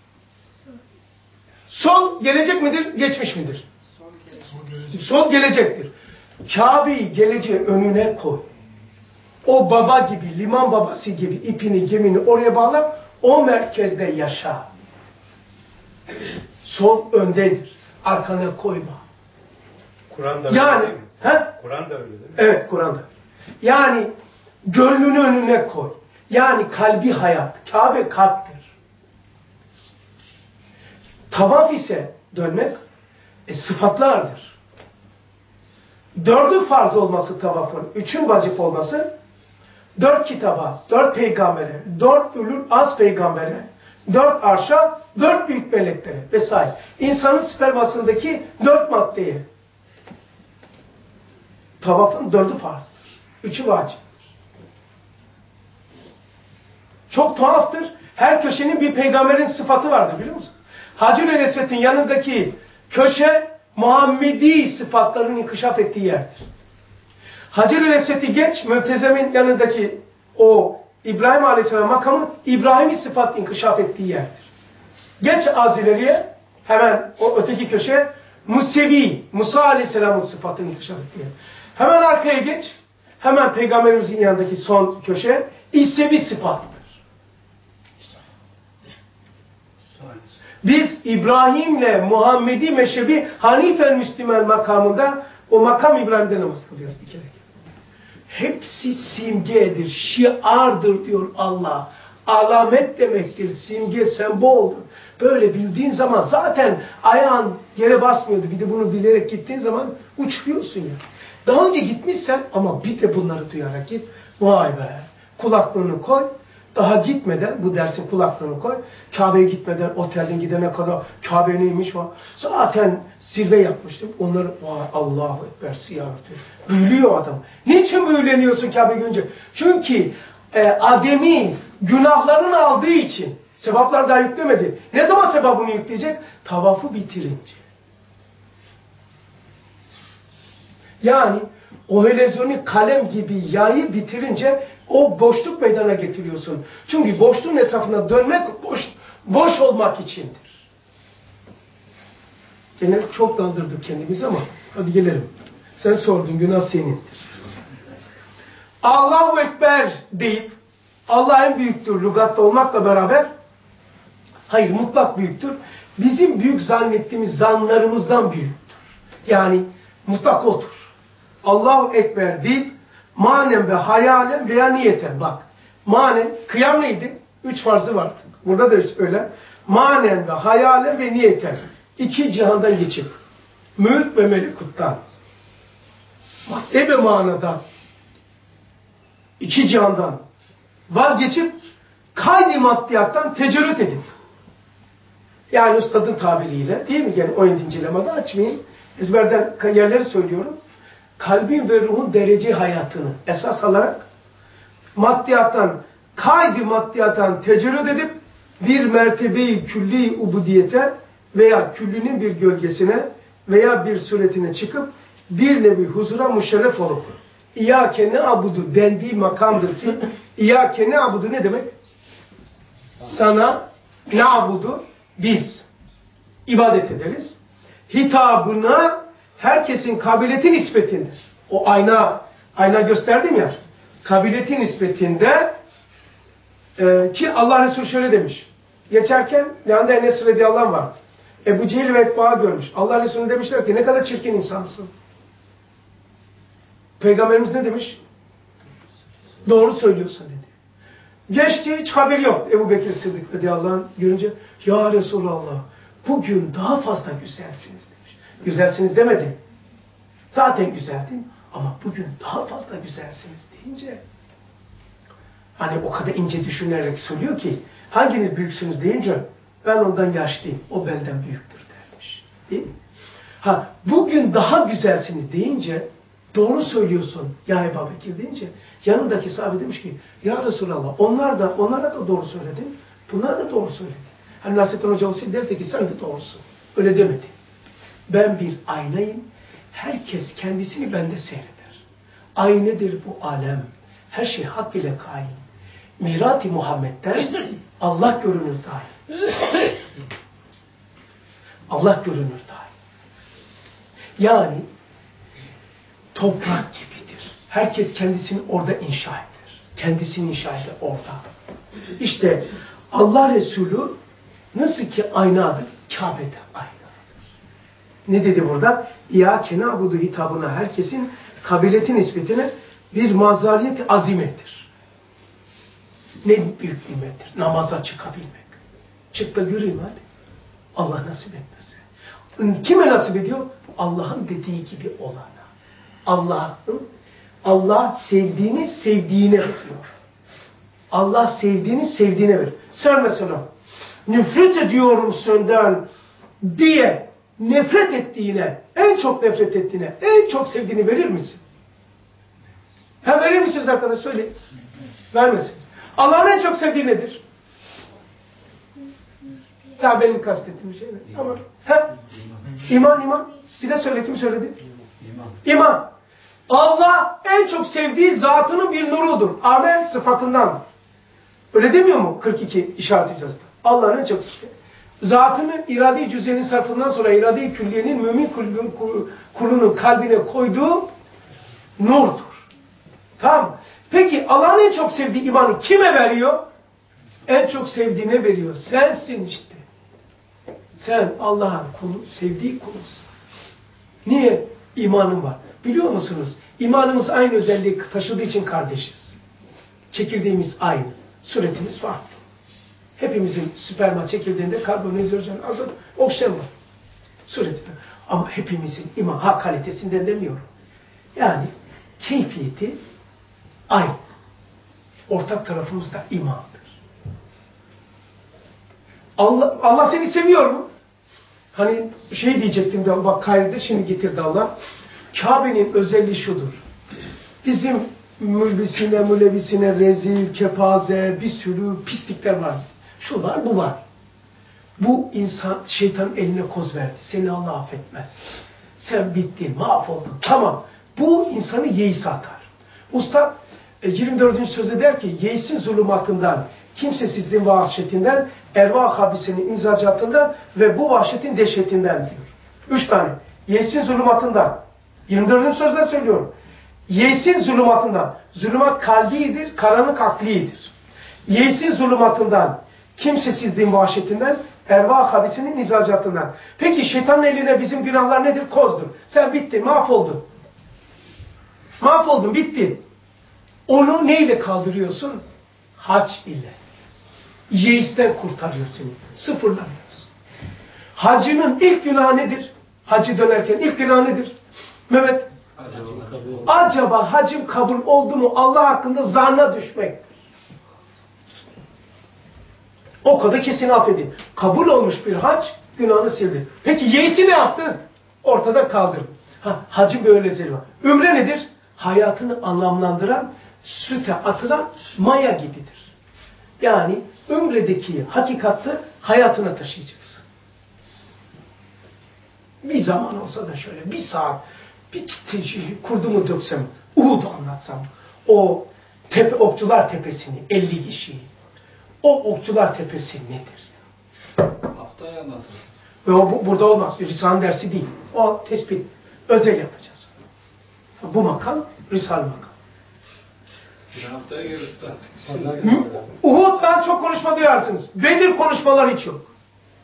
Sol gelecek midir, geçmiş midir?
Sol gelecek.
Sol gelecektir. Kabe'yi geleceğe önüne koy. O baba gibi, liman babası gibi ipini, gemini oraya bağla. O merkezde yaşa. Sol öndedir. Arkana koyma.
Kur'an'da
yani,
öyle değil mi?
He?
Kur'an'da öyle değil mi?
Evet, Kur'an'da. Yani gönlünü önüne koy. Yani kalbi hayat. Kabe kalptir. Tavaf ise dönmek e, sıfatlardır. Dördü farz olması tavafın, üçün vacip olması, dört kitaba, dört peygambere, dört ülül az peygambere, dört arşa, dört büyük meleklere vesaire. İnsanın spermasındaki dört maddeye. Tavafın dördü farzdır. Üçü vaciptir. Çok tuhaftır. Her köşenin bir peygamberin sıfatı vardır biliyor musun? Hacer-i Esved'in yanındaki köşe Muhammedi sıfatların inkişaf ettiği yerdir. Hacer-i Esved'i geç, Mültezem'in yanındaki o İbrahim Aleyhisselam makamı İbrahim'i sıfat inkişaf ettiği yerdir. Geç az ileriye, hemen o öteki köşe Musevi, Musa Aleyhisselam'ın sıfatını inkişaf ettiği yer. Hemen arkaya geç, hemen Peygamberimizin yanındaki son köşe İsevi sıfattır. Biz İbrahim'le Muhammedi meşrebi Hanifen Müslüman makamında o makam İbrahim'de namaz kılıyoruz bir kere. Hepsi simgedir, şiardır diyor Allah. Alamet demektir, simge, semboldur. Böyle bildiğin zaman zaten ayağın yere basmıyordu. Bir de bunu bilerek gittiğin zaman uçuyorsun ya. Daha önce gitmişsen ama bir de bunları duyarak git. Vay be, kulaklığını koy. Daha gitmeden bu dersin kulaklığını koy. Kabe'ye gitmeden otelden gidene kadar Kabe neymiş var. Zaten zirve yapmıştım. Onları vay Allahu Ekber ziyareti. Büyülüyor adam. Niçin büyüleniyorsun Kabe görünce? Çünkü e, Adem'i günahlarını aldığı için sevaplar daha yüklemedi. Ne zaman sevabını yükleyecek? Tavafı bitirince. Yani o helezyonu kalem gibi yayı bitirince o boşluk meydana getiriyorsun. Çünkü boşluğun etrafına dönmek boş, boş olmak içindir. Gene çok daldırdık kendimizi ama hadi gelelim. Sen sordun, günah senindir. Allahu Ekber deyip Allah en büyüktür lügatta olmakla beraber hayır mutlak büyüktür. Bizim büyük zannettiğimiz zanlarımızdan büyüktür. Yani mutlak odur. Allahu Ekber deyip manen ve hayalen veya niyeten bak. Manen, kıyam neydi? Üç farzı vardı. Burada da öyle. Manen ve hayalen ve niyeten. İki cihandan geçip mülk ve melekuttan madde ve manadan iki cihandan vazgeçip kaydi maddiyattan tecerrüt edip yani ustadın tabiriyle değil mi? Yani on yedinci lemada açmayayım. Ezberden yerleri söylüyorum. Kalbin ve ruhun derece hayatını esas alarak maddiyattan, kaydi maddiyattan tecerrüt edip bir mertebeyi külli ubudiyete veya küllünün bir gölgesine veya bir suretine çıkıp bir nevi huzura müşerref olup İyyâke ne'abudu dendiği makamdır ki İyyâke ne'abudu ne demek? Sana na'budu biz ibadet ederiz. Hitabına herkesin kabiliyeti nispetindir. O ayna, ayna gösterdim ya. Kabiliyeti nispetinde e, ki Allah Resulü şöyle demiş. Geçerken yanında Enes radıyallahu anh vardı. Ebu Cehil ve Etba'a görmüş. Allah Resulü demişler ki ne kadar çirkin insansın. Peygamberimiz ne demiş? Doğru söylüyorsun dedi. Geçti, hiç haberi yok. Ebu Bekir Sıddık radıyallahu anh görünce ya Resulallah bugün daha fazla güzelsiniz demiş. Güzelsiniz demedi. Zaten güzeldin ama bugün daha fazla güzelsiniz deyince hani o kadar ince düşünerek söylüyor ki hanginiz büyüksünüz deyince ben ondan yaşlıyım, o benden büyüktür dermiş. Değil mi? Ha, bugün daha güzelsiniz deyince doğru söylüyorsun ya Ebu Bekir deyince yanındaki sahabe demiş ki ya Resulallah onlar da, onlara da doğru söyledin, bunlar da doğru söyledi. Hani Nasrettin Hoca olsaydı derdi ki sen de doğrusun. Öyle demedi. Ben bir aynayım, herkes kendisini bende seyreder. Aynedir bu alem, her şey hak ile kaim. Mirat-i Muhammed'den Allah görünür dahi. Allah görünür dahi. Yani toprak gibidir. Herkes kendisini orada inşa eder. Kendisini inşa eder orada. İşte Allah Resulü nasıl ki aynadır, Kabe'de aynadır. Ne dedi burada? İyyâke na'budu hitabına herkesin kabiliyeti nispetine bir mazariyet azimettir. Ne büyük nimettir. Namaza çıkabilmek. Çık da göreyim hadi. Allah nasip etmese. Kime nasip ediyor? Allah'ın dediği gibi olana. Allah'ın Allah sevdiğini sevdiğine veriyor. Allah sevdiğini sevdiğine veriyor. Sen mesela nefret ediyorum senden diye nefret ettiğine, en çok nefret ettiğine, en çok sevdiğini verir misin? Hem verir misiniz arkadaş? Söyleyin. Vermezsiniz. Allah'ın en çok sevdiği nedir? Daha benim kastettiğim şey ne? Ama he? İman, iman. Bir de söyle, kim söyledi? İman. İman. Allah en çok sevdiği zatının bir nurudur. Amel sıfatındandır. Öyle demiyor mu? kırk iki işaret icazda. Allah'ın en çok sevdiği. Zatının irade-i cüz'enin sarfından sonra irade-i külliyenin mümin kulunun kalbine koyduğu nurdur. Tamam. Peki Allah'ın en çok sevdiği imanı kime veriyor? En çok sevdiğine veriyor. Sensin işte. Sen Allah'ın kulu, sevdiği kulusun. Niye? İmanın var. Biliyor musunuz? İmanımız aynı özelliği taşıdığı için kardeşiz. Çekirdeğimiz aynı. Suretimiz farklı. Hepimizin sperma çekirdeğinde karbonhidrojen, azot, oksijen var. Suretinde. Ama hepimizin iman, ha kalitesinden demiyorum. Yani keyfiyeti aynı. Ortak tarafımız da imandır. Allah, Allah seni seviyor mu? Hani şey diyecektim de bak Kahire'de şimdi getirdi Allah. Kabe'nin özelliği şudur. Bizim mülbisine, mülebisine, rezil, kepaze, bir sürü pislikler var. Şu var, bu var. Bu insan şeytanın eline koz verdi. Seni Allah affetmez. Sen bittin, mahvoldun. Tamam. Bu insanı yeis atar. Ustad yirmi dördüncü sözde der ki yeisin zulümatından, kimsesizliğin vahşetinden, ervah habisenin inzacatından ve bu vahşetin dehşetinden diyor. Üç tane. Yeisin zulümatından. yirmi dördüncü sözde söylüyorum. Yeisin zulümatından. Zulümat kalbidir, karanlık aklidir. Yeisin zulümatından, kimsesizliğin vahşetinden, ervah habisinin nizacatından. Peki şeytanın eline bizim günahlar nedir? Kozdur. Sen bittin, mahvoldun. Mahvoldun, bittin. Onu neyle kaldırıyorsun? Hac ile. Yeisten kurtarıyor seni. Sıfırlanıyorsun. Hacının ilk günahı nedir? Hacı dönerken ilk günahı nedir? Mehmet. Acaba hacım kabul oldu mu? Allah hakkında zanna düşmektir. O kadar kesin affedin. Kabul olmuş bir hac günahını sildi. Peki yeisi ne yaptı? Ortada kaldırdı. Ha, hacın bir öyle özelliği var. Ümre nedir? Hayatını anlamlandıran, süte atılan maya gibidir. Yani ümredeki hakikatı hayatına taşıyacaksın. Bir zaman olsa da şöyle bir saat bir kurdumu döksem, Uhud'u anlatsam, o tepe, Okçular Tepesi'ni, elli kişiyi, O Okçular Tepesi nedir?
Haftaya anlatırsın.
Ve o bu, burada olmaz. Risale dersi değil. O tespit. Özel yapacağız. Bu makam Risale makam.
Bir haftaya geliriz zaten.
Hı? Uhud'dan çok konuşma duyarsınız. Bedir konuşmalar hiç yok.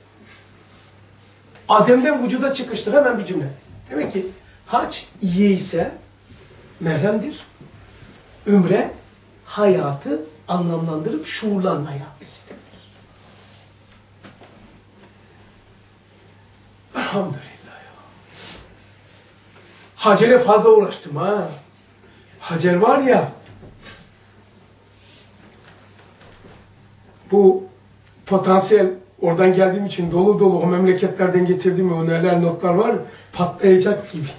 Adem'den vücuda çıkıştır hemen bir cümle. Demek ki hac iyi ise merhemdir. Ümre hayatı anlamlandırıp şuurlanmaya vesiledir. Elhamdülillah ya. Hacer'e fazla uğraştım ha. Hacer var ya, bu potansiyel oradan geldiğim için dolu dolu o memleketlerden getirdiğim o neler notlar var, patlayacak gibi.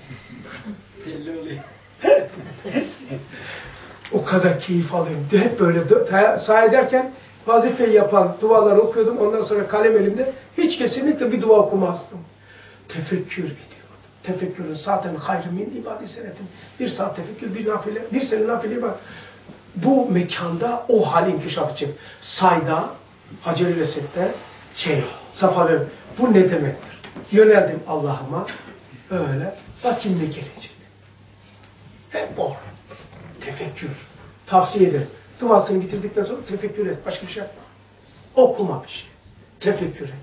O kadar keyif alıyorum. Hep böyle sahi ederken vazifeyi yapan duaları okuyordum. Ondan sonra kalem elimde. Hiç kesinlikle bir dua okumazdım. Tefekkür ediyordum. Tefekkürün zaten hayrı min ibadi senetin. Bir saat tefekkür, bir nafile, bir sene nafile var. Bu mekanda o hal inkişaf edecek. Sayda, Hacer-i Esed'de şey, Safa ve bu ne demektir? Yöneldim Allah'ıma. Öyle. Bakayım ne gelecek. Hep o. Tefekkür. Tavsiye ederim. Duasını bitirdikten sonra tefekkür et. Başka bir şey yapma. Okuma bir şey. Tefekkür et.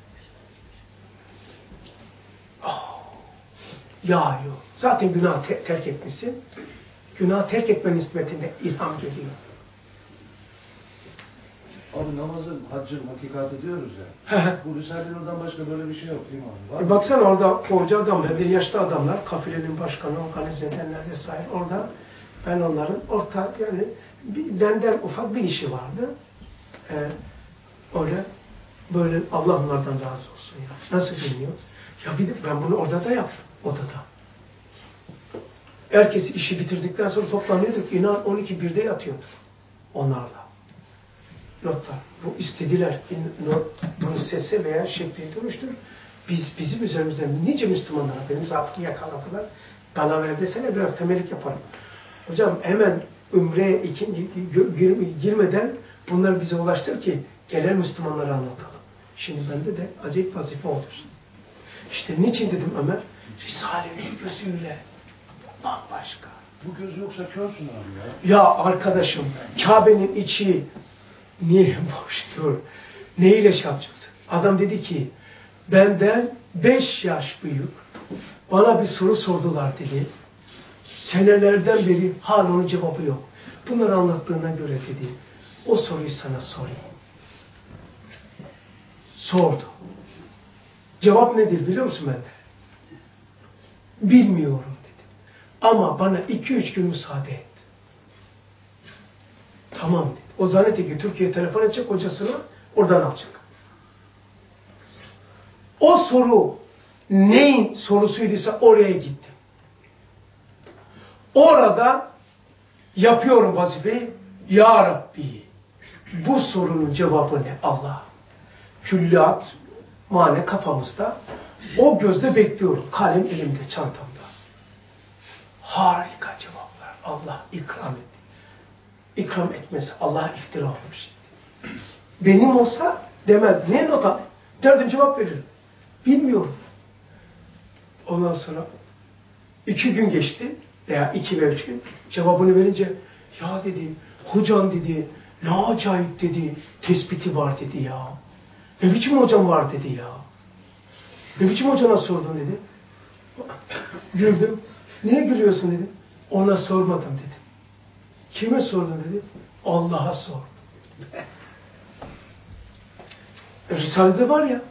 Oh. Yağıyor. Zaten günah te terk etmişsin. Günah terk etme nispetinde ilham geliyor.
Abi namazın, haccın hakikati diyoruz ya. Bu Risale-i Nur'dan başka böyle bir şey yok değil mi abi? Var mı?
E baksana orada koca adam, belli yaşlı adamlar, kafilenin başkanı, organize edenler vesaire. Orada ben onların orta, yani bir, benden ufak bir işi vardı. Ee, öyle böyle Allah onlardan razı olsun ya. Nasıl bilmiyor? Ya bir de ben bunu orada da yaptım, odada. Herkes işi bitirdikten sonra toplanıyorduk. İnan on iki birde yatıyorduk onlarla. Notlar. Bu istediler. Not, bunu sese veya şekli dönüştür. Biz, bizim üzerimizden nice Müslümanlara benim zaptı yakaladılar. Bana ver desene biraz temelik yaparım. Hocam hemen Ümre'ye ikinci girmeden bunları bize ulaştır ki gelen Müslümanlara anlatalım. Şimdi bende de acayip vazife oldu. İşte niçin dedim Ömer? Risale'nin gözüyle. Bambaşka.
Bu göz yoksa körsün abi ya.
Ya arkadaşım, Kabe'nin içi niye boş dur? Neyle şey yapacaksın? Adam dedi ki, benden beş yaş büyük, bana bir soru sordular dedi. Senelerden beri hala onun cevabı yok. Bunları anlattığına göre dedi, o soruyu sana sorayım. Sordu. Cevap nedir biliyor musun bende? Bilmiyorum dedi. Ama bana iki üç gün müsaade et. Tamam dedi. O zannetti ki Türkiye'ye telefon edecek hocasına, oradan alacak. O soru neyin sorusuyduysa oraya gittim. Orada yapıyorum vazifeyi. Ya Rabbi, bu sorunun cevabı ne? Allah. Külliyat, mane kafamızda. O gözde bekliyorum. Kalem elimde, çantamda. Harika cevaplar. Allah ikram etti. İkram etmesi Allah'a iftira olmuş. Benim olsa demez. Niye not alayım? Derdim cevap veririm. Bilmiyorum. Ondan sonra iki gün geçti veya iki ve üç gün cevabını verince ya dedi, hocam dedi, ne acayip dedi, tespiti var dedi ya. Ne biçim hocam var dedi ya. Ne biçim hocana sordun dedi. Güldüm. Niye gülüyorsun dedi. Ona sormadım dedi. Kime sordun dedi. Allah'a sordum. Risale'de var ya.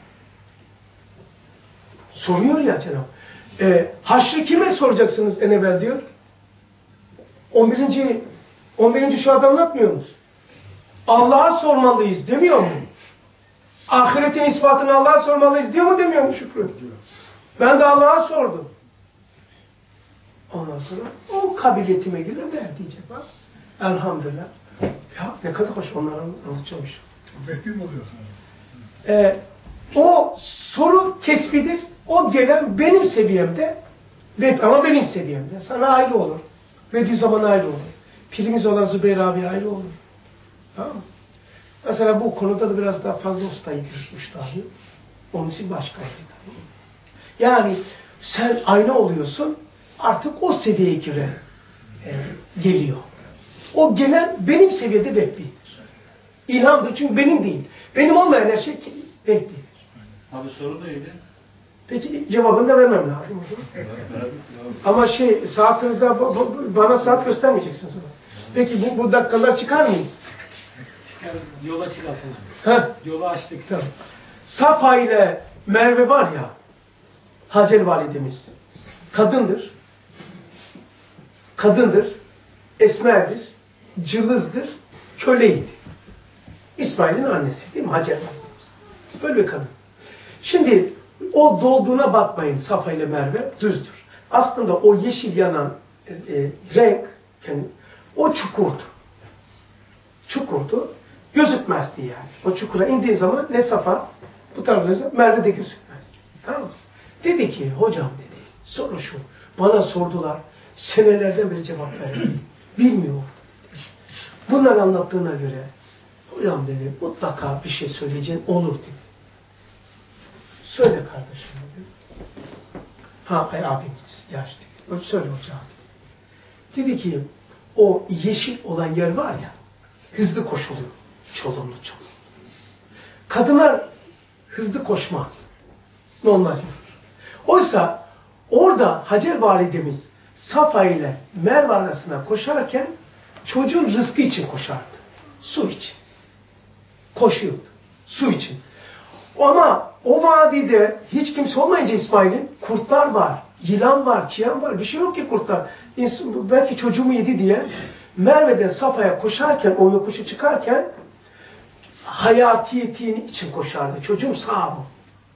Soruyor ya Cenab-ı e, haşrı kime soracaksınız en evvel diyor. on birinci on birinci şuada anlatmıyor mu? Allah'a sormalıyız demiyor mu? Ahiretin ispatını Allah'a sormalıyız diyor mu demiyor mu Şükrü? Ben de Allah'a sordum. Ondan sonra o kabiliyetime göre ver diyecek bak. Elhamdülillah. Ya ne kadar hoş onları anlatacakmış.
Vehbi mi oluyorsun?
Ee, o soru kesbidir. O gelen benim seviyemde ama benim seviyemde. Sana ayrı olur. Bediüzzaman ayrı olur. Pirimiz olan Zübeyir abi ayrı olur. Tamam mı? Mesela bu konuda da biraz daha fazla ustaydı Müştahi. Onun için başkaydı tabii. Yani sen ayna oluyorsun, artık o seviyeye göre e, geliyor. O gelen benim seviyede beklidir. İlhamdır çünkü benim değil. Benim olmayan her şey beklidir.
Abi soru neydi?
Peki cevabını da vermem lazım. Ama şey saatinizde bana saat göstermeyeceksiniz. Peki bu, bu dakikalar çıkar mıyız?
Çıkarım. Yola çıkasın.
Heh.
Yolu açtık.
Tamam. Safa ile Merve var ya, Hacer validemiz kadındır. Kadındır. Esmerdir. Cılızdır. Köleydi. İsmail'in annesi değil mi? Hacer validemiz. Böyle bir kadın. Şimdi o dolduğuna bakmayın Safa ile Merve düzdür. Aslında o yeşil yanan e, e, renk yani, o çukurdu. Çukurdu. Gözükmezdi yani. O çukura indiğin zaman ne Safa bu tarafta Merve de gözükmezdi. Tamam mı? Dedi ki hocam dedi soru şu. Bana sordular. Senelerden beri cevap vermedim. Bilmiyorum. Bunları anlattığına göre hocam dedi mutlaka bir şey söyleyeceğin olur dedi. Söyle kardeşim dedi. Ha ay abim yaş dedi. Söyle hocam dedi. Dedi ki o yeşil olan yer var ya hızlı koşuluyor. Çolumlu çolumlu. Kadınlar hızlı koşmaz. Normal yürür. Oysa orada Hacer validemiz Safa ile Merve arasına koşarken çocuğun rızkı için koşardı. Su için. Koşuyordu. Su için. Ama o vadide hiç kimse olmayınca İsmail'in kurtlar var, yılan var, çıyan var. Bir şey yok ki kurtlar. Belki çocuğumu yedi diye Merve'den Safa'ya koşarken, o yokuşu çıkarken hayatiyetini için koşardı. Çocuğum sağ mı?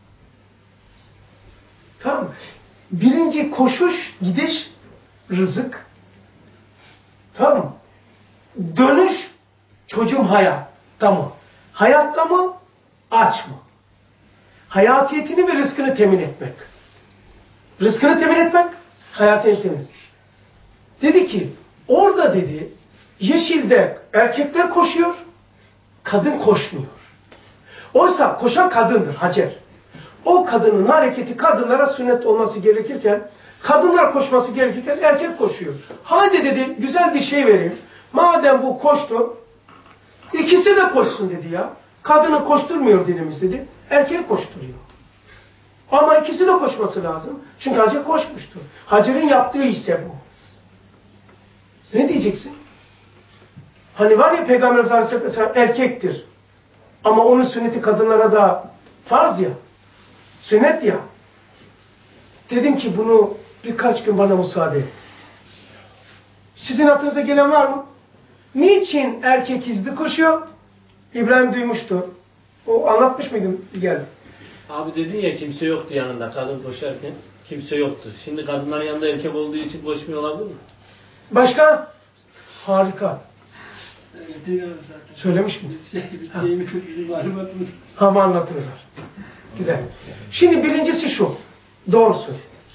Tamam mı? Birinci koşuş, gidiş, rızık. Tamam mı? Dönüş, çocuğum hayatta mı? Hayatta mı? Aç mı? Hayatiyetini ve rızkını temin etmek. Rızkını temin etmek, hayatiyetini temin. Dedi ki, orada dedi, yeşilde erkekler koşuyor, kadın koşmuyor. Oysa koşan kadındır, Hacer. O kadının hareketi kadınlara sünnet olması gerekirken, kadınlar koşması gerekirken erkek koşuyor. Hadi dedi, güzel bir şey vereyim. Madem bu koştu, ikisi de koşsun dedi ya. Kadını koşturmuyor dinimiz dedi. Erkeği koşturuyor. Ama ikisi de koşması lazım. Çünkü Hacer koşmuştur. Hacer'in yaptığı ise bu. Ne diyeceksin? Hani var ya Peygamberimiz Aleyhisselam erkektir. Ama onun sünneti kadınlara da farz ya. Sünnet ya. Dedim ki bunu birkaç gün bana müsaade et. Sizin hatırınıza gelen var mı? Niçin erkek hızlı koşuyor? İbrahim duymuştu. O anlatmış mıydım? Gel.
Abi dedin ya kimse yoktu yanında kadın koşarken. Kimse yoktu. Şimdi kadınların yanında erkek olduğu için koşmuyor olabilir mi?
Başka? Harika.
Söylediğin abi zaten.
Söylemiş mi?
Biz şey, biz şeyini bizim malumatımız.
Ama anlatırız var. Güzel. Şimdi birincisi şu. Doğrusu.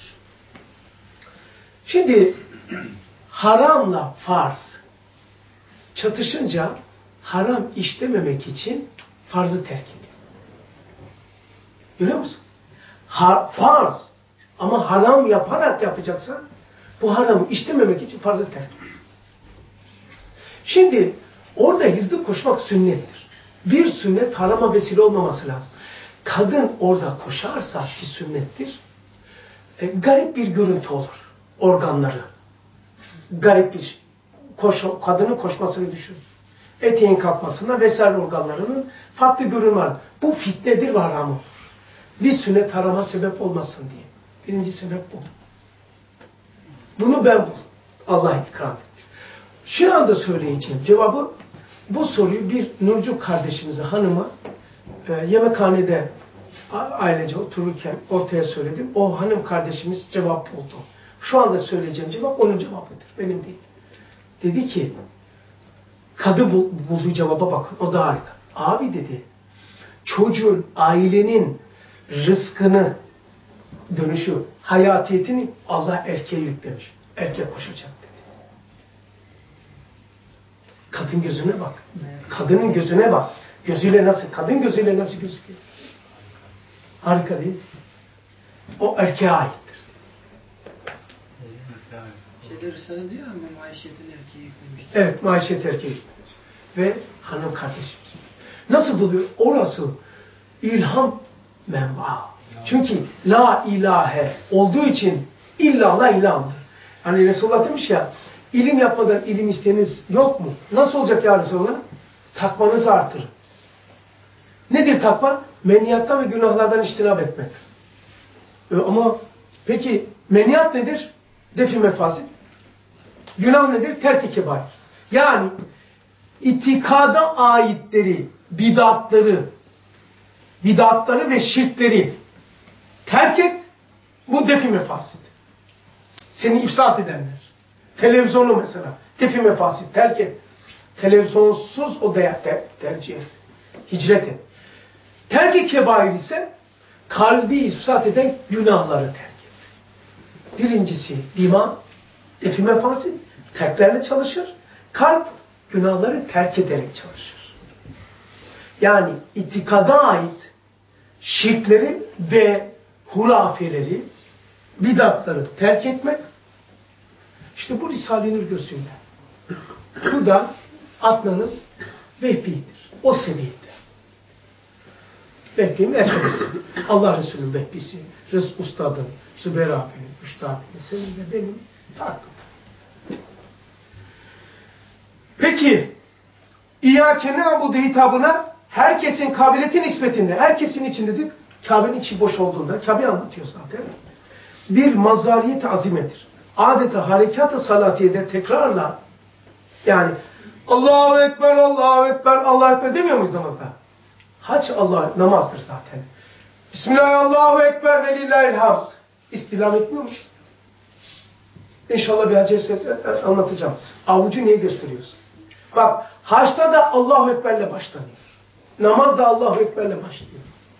Şimdi haramla farz çatışınca haram işlememek için farzı terk ediyor. Görüyor musun? Ha, farz. Ama haram yaparak yapacaksan bu haramı işlememek için farzı terk ediyor. Şimdi orada hızlı koşmak sünnettir. Bir sünnet harama vesile olmaması lazım. Kadın orada koşarsa ki sünnettir, e, garip bir görüntü olur. Organları. Garip bir koş, kadının koşmasını düşün. Eteğin kalkmasına vesaire organlarının farklı görünüm var. Bu fitnedir ve haram olur. Bir sünnet harama sebep olmasın diye. Birinci sebep bu. Bunu ben bul. Allah ikram et. Şu anda söyleyeceğim cevabı, bu soruyu bir Nurcu kardeşimize, hanıma e, yemekhanede ailece otururken ortaya söyledim. O hanım kardeşimiz cevap buldu. Şu anda söyleyeceğim cevap onun cevabıdır. Benim değil. Dedi ki, kadı bul, bulduğu cevaba bakın. O da harika. Abi dedi, çocuğun, ailenin rızkını, dönüşü, hayatiyetini Allah erkeğe yüklemiş. Erkek koşacak dedi. Kadın gözüne bak. Kadının gözüne bak. Gözüyle nasıl, kadın gözüyle nasıl gözüküyor? Harika değil mi? O erkeğe aittir.
Şeyde Risale diyor ama maişetin erkeği yüklemiştir.
Evet, maişet erkeği. Ve hanım kardeşimiz. Nasıl buluyor? Orası ilham menba. Çünkü la ilahe olduğu için illallah ilhamdır. Hani Resulullah demiş ya, ilim yapmadan ilim isteyeniz yok mu? Nasıl olacak ya Resulullah? Takvanızı artırın. Nedir takva? Meniyattan ve günahlardan içtinab etmek. Ama peki meniyat nedir? Defi mefasit. Günah nedir? Terk-i kebair. Yani itikada aitleri, bidatları, bidatları ve şirkleri terk et. Bu defi mefasit. Seni ifsat edenler. Televizyonu mesela. Defi mefasit. Terk et. Televizyonsuz odaya ter tercih et. Hicret et. Terk-i kebair ise kalbi ifsat eden günahları terk et. Birincisi dima, defi mefasit, terklerle çalışır. Kalp günahları terk ederek çalışır. Yani itikada ait şirkleri ve hurafeleri, bidatları terk etmek, işte bu Risale-i Nur gözüyle. Bu da Adnan'ın Vehbi'dir. O seviyede. Vehbi'nin efendisi. Allah Resulü'nün Vehbi'si. Resul Ustad'ın, Zübeyir abinin, Müştah abinin, senin de benim farklıdır. Peki, İyyâke na'budu hitabına herkesin kabiliyeti nispetinde, herkesin içindedir. Kabe'nin içi boş olduğunda, Kabe anlatıyor zaten. Bir mazariyet azimedir. Adeta harekat-ı salatiyede tekrarla, yani Allahu Ekber, Allahu Ekber, Allahu Ekber demiyor muyuz namazda? Hac Allah namazdır zaten. Bismillahirrahmanirrahim, Allahu Ekber ve lillahilhamd. İstilam etmiyor muyuz? İnşallah bir hacı anlatacağım. Avucu neyi gösteriyorsun? Bak, haçta da Allahu Ekber'le başlanıyor. Namaz da Allahu Ekber'le başlıyor.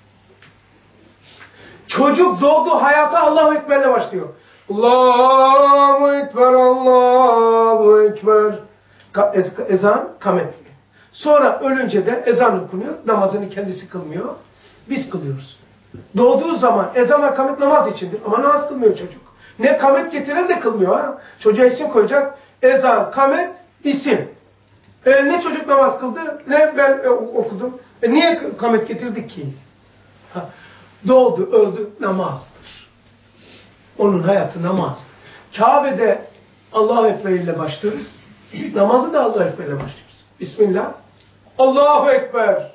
Çocuk doğdu, hayata Allahu Ekber'le başlıyor. Allahu Ekber, Allahu Ekber. Ezan kametli. Sonra ölünce de ezan okunuyor. Namazını kendisi kılmıyor. Biz kılıyoruz. Doğduğu zaman ezan ve kamet namaz içindir. Ama namaz kılmıyor çocuk. Ne kamet getiren de kılmıyor. Ha? Çocuğa isim koyacak. Ezan, kamet, isim. E, ne çocuk namaz kıldı, ne ben e, okudum. E, niye kamet getirdik ki? Ha. Doğdu, öldü, namazdır. Onun hayatı namazdır. Kabe'de Allahu Ekber ile başlıyoruz. Namazı da Allahu Ekber ile başlıyoruz. Bismillah. Allahu Ekber.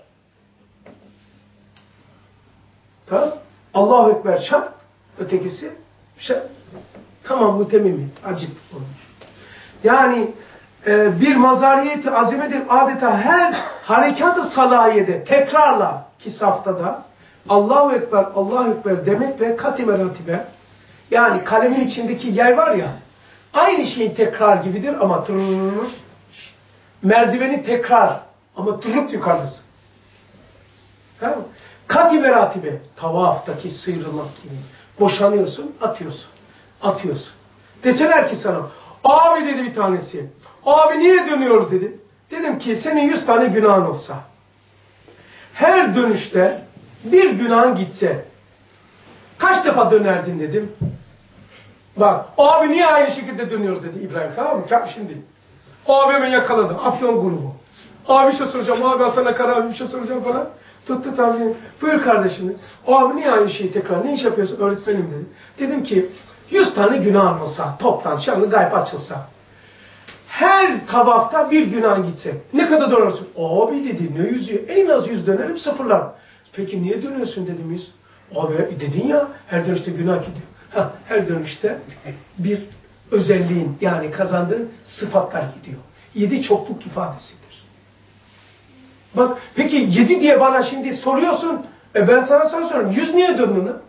Tamam. Allahu Ekber şart. Ötekisi şart. Tamam, mütemimi. Acip olmuş. Yani e, bir mazariyeti azimedir. Adeta her harekat-ı salahiyede tekrarla ki saftada Allahu Ekber, Allahu Ekber demekle kat-i meratibe, yani kalemin içindeki yay var ya, aynı şeyin tekrar gibidir ama tırrrr, merdiveni tekrar ama tırrrr yukarıdasın. Tamam mı? Kat-i meratibe, tavaftaki sıyrılmak gibi. Boşanıyorsun, atıyorsun. Atıyorsun. Deseler ki sana, abi dedi bir tanesi, abi niye dönüyoruz dedi. Dedim ki senin yüz tane günahın olsa, her dönüşte bir günahın gitse, kaç defa dönerdin dedim. Bak, abi niye aynı şekilde dönüyoruz dedi İbrahim, tamam mı? Şimdi, abi hemen yakaladı, Afyon grubu. Abi bir şey soracağım, abi ben sana karar bir şey soracağım falan. Tuttu tabii, buyur kardeşim. Abi niye aynı şeyi tekrar, ne iş yapıyorsun? Öğretmenim dedi. Dedim ki, yüz tane günahın olsa, toptan, şanlı gayb açılsa, her tavafta bir günah gitse, ne kadar dönersin? Abi dedi, ne yüzü? En az yüz dönerim, sıfırlar. Peki niye dönüyorsun dedim yüz? Abi dedin ya, her dönüşte günah gidiyor. Ha, her dönüşte bir özelliğin, yani kazandığın sıfatlar gidiyor. Yedi çokluk ifadesidir. Bak, peki yedi diye bana şimdi soruyorsun, e ben sana sana soruyorum, yüz niye döndün ha?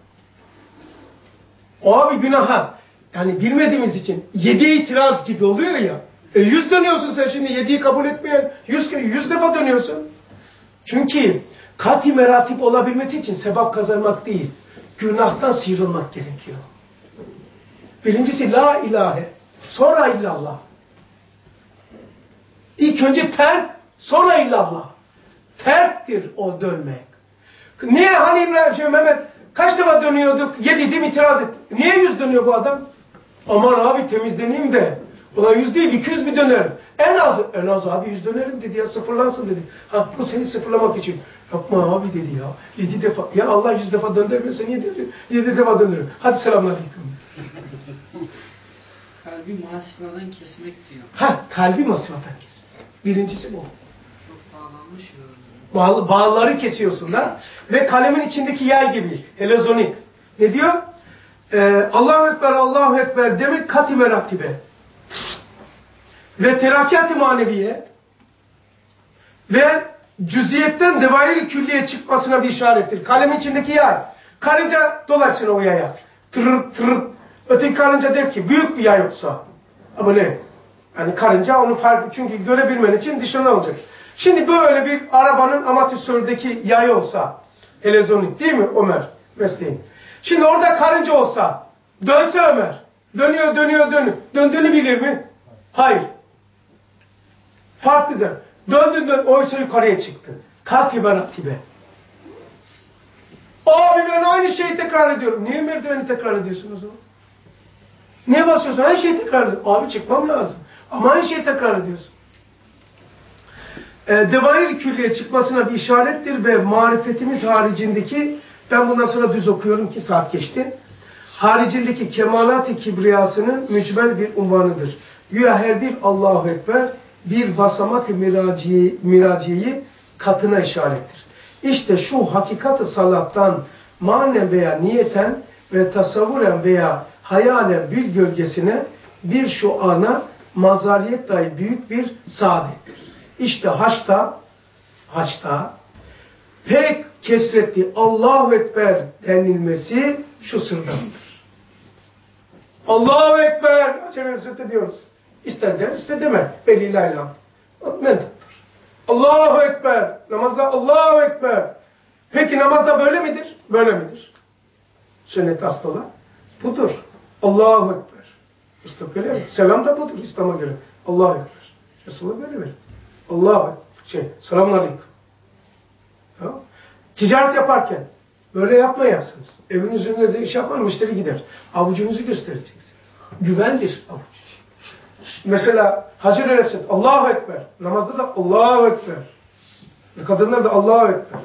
O abi günaha, yani bilmediğimiz için yediye itiraz gibi oluyor ya, e yüz dönüyorsun sen şimdi, yediyi kabul etmeyen, yüz, yüz defa dönüyorsun. Çünkü kat-i meratip olabilmesi için sevap kazanmak değil, günahtan sıyrılmak gerekiyor. Birincisi la ilahe, sonra illallah. İlk önce terk, sonra illallah. Terktir o dönmek. Niye hani İbrahim şey Mehmet kaç defa dönüyorduk? Yedi değil mi? İtiraz etti. Niye yüz dönüyor bu adam? Aman abi temizleneyim de. Ulan yüz değil iki yüz bir dönerim. En az, en az abi yüz dönerim dedi ya, sıfırlansın dedi. Ha bu seni sıfırlamak için. Yapma abi dedi ya. Yedi defa. Ya Allah yüz defa döndürmüyorsa yedi, yedi defa döndürür. Hadi selamünaleyküm.
Kalbi masifadan kesmek diyor.
Ha kalbi masifadan kesmek. Birincisi bu.
Çok bağlanmış ya.
Bağ, bağları kesiyorsun da. Ve kalemin içindeki yay gibi. Helezonik. Ne diyor? Ee, Allahu Ekber, Allahu Ekber demek kat-i meratibe. Ve terakat-ı maneviye ve cüziyetten devair-i külliye çıkmasına bir işarettir. Kalemin içindeki yay. Karınca dolaşsın o yaya. Tırırt tırırt. Öteki karınca der ki büyük bir yay olsa. Ama ne? Yani karınca onu fark çünkü görebilmen için dışarıdan olacak. Şimdi böyle bir arabanın amatürsördeki yay olsa. Helezonik değil mi Ömer? Mesleğin. Şimdi orada karınca olsa. Dönse Ömer. Dönüyor dönüyor dönüyor. Döndüğünü bilir mi? Hayır. Farklıdır. Döndü döndü. Oysa yukarıya çıktı. Kat-i meratibe. Abi ben aynı şeyi tekrar ediyorum. Niye merdiveni tekrar ediyorsun o zaman? Niye basıyorsun? Aynı şeyi tekrar ediyorsun. Abi çıkmam lazım. Ama aynı şeyi tekrar ediyorsun. E, Devair külliye çıkmasına bir işarettir ve marifetimiz haricindeki, ben bundan sonra düz okuyorum ki saat geçti. Haricindeki kemalat-ı kibriyasının mücmel bir unvanıdır. Güya her bir Allahu Ekber bir basamak-ı miraciye, miraciyeyi katına işarettir. İşte şu hakikat-ı salattan manen veya niyeten ve tasavvuren veya hayalen bir gölgesine bir şu ana mazariyet dahi büyük bir saadettir. İşte haçta, haçta pek kesretli Allahu Ekber denilmesi şu sırdandır. Allahu Ekber açarız diyoruz. İster der, ister deme. Velillahil hamd. Mentuptur. Allahu Ekber. Namazda Allahu Ekber. Peki namazda böyle midir? Böyle midir? Sünnet hastalığı. Budur. Allahu Ekber. Usta böyle mi? Selam da budur İslam'a göre. Allahu Ekber. Resulullah böyle mi? Allahu Ekber. Şey, selamun aleyküm. Tamam. Ticaret yaparken böyle yapmayasınız. Evinizin önünde iş yapmayın, müşteri gider. Avucunuzu göstereceksiniz. Güvendir avuç. Mesela Hacer-i Esed, Allahu Ekber. Namazda da Allahu Ekber. Kadınlar da Allahu Ekber.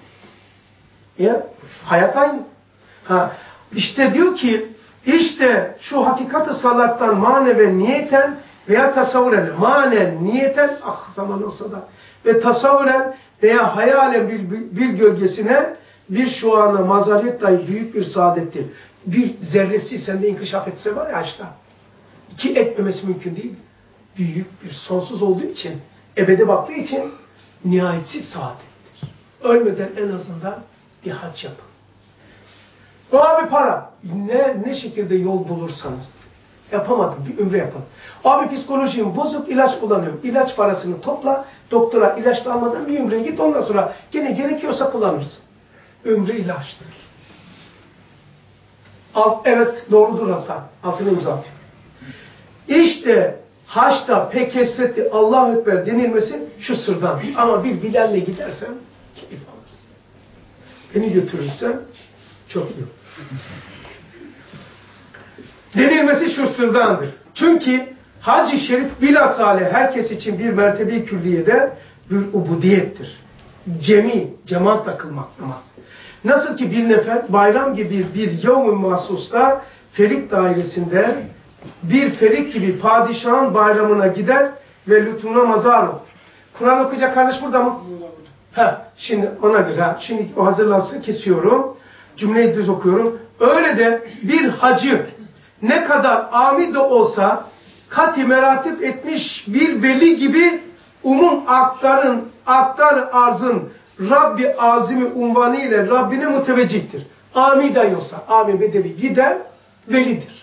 Ya, hayat aynı. Ha, işte diyor ki, işte şu hakikat-ı salattan manen ve niyeten veya tasavvuren, manen, niyeten, ah zaman olsa da, ve tasavvuren veya hayalen bir, bir, bir gölgesine bir şu ana mazariyet dahi büyük bir saadettir. Bir zerresi sende inkişaf etse var ya açta. İki etmemesi mümkün değil. Büyük bir sonsuz olduğu için, ebede baktığı için nihayetsiz saadettir. Ölmeden en azından bir hac yapın. O abi para. Ne, ne şekilde yol bulursanız. Yapamadım. Bir ümre yapın. Abi psikolojim bozuk, ilaç kullanıyorum. İlaç parasını topla, doktora ilaç da almadan bir ümreye git. Ondan sonra gene gerekiyorsa kullanırsın. Ümre ilaçtır. Alt, evet doğrudur Hasan. Altını imza atıyor. İşte haçta pek kesretli Allahu Ekber denilmesi şu sırdan. Ama bir Bilal'le gidersen keyif alırsın. Beni götürürsen çok iyi. Denilmesi şu sırdandır. Çünkü Hac-ı Şerif bilhassa herkes için bir mertebe-i külliyede bir ubudiyettir. Cemi, cemaatle kılmak namaz. Nasıl ki bir nefer bayram gibi bir yevm-i mahsusta ferik dairesinde bir ferik gibi padişahın bayramına gider ve lütfuna mazhar olur. Kur'an okuyacak kardeş burada mı? Ha, şimdi ona göre, ha, şimdi o hazırlansın, kesiyorum. Cümleyi düz okuyorum. Öyle de bir hacı ne kadar ami de olsa kat-i meratip etmiş bir veli gibi umum aktarın, aktar arzın Rabbi azimi unvanı ile Rabbine muteveccihtir. Ami dahi olsa, ami bedevi gider, velidir.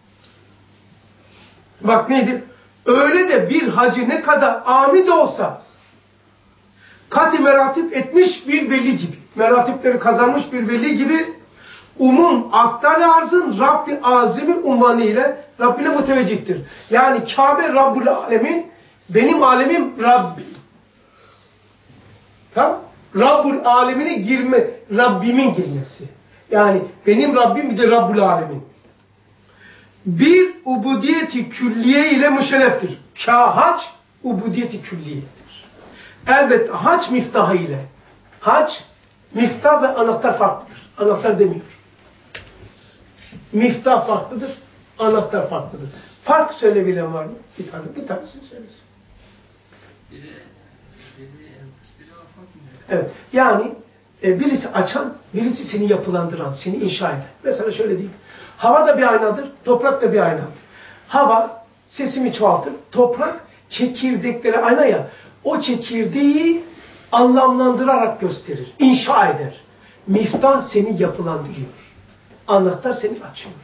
Bak neydi? Öyle de bir hacı ne kadar ami de olsa kat-i meratip etmiş bir veli gibi, meratipleri kazanmış bir veli gibi umum aktar arzın Rabbi azimi unvanı ile Rabbine muteveccihtir. Yani Kabe Rabbul Alemin, benim alemim Rabbi. Tamam? Rabbul alemine girme, Rabbimin girmesi. Yani benim Rabbim bir de Rabbul alemin. Bir ubudiyeti külliye ile müşerreftir. Ka hac ubudiyeti külliyedir. Elbette hac miftahı ile. Hac miftah ve anahtar farklıdır. Anahtar demiyor. Miftah farklıdır, anahtar farklıdır. Fark söyleyebilen var mı? Bir tane, bir tanesini söylesin.
Biri, biri enfes, biri afak mı?
Evet, yani e, birisi açan, birisi seni yapılandıran, seni inşa eden. Mesela şöyle diyeyim. Hava da bir aynadır, toprak da bir aynadır. Hava sesimi çoğaltır, toprak çekirdekleri ayna ya, o çekirdeği anlamlandırarak gösterir, inşa eder. Miftah seni yapılandırıyor. Anahtar seni açıyor.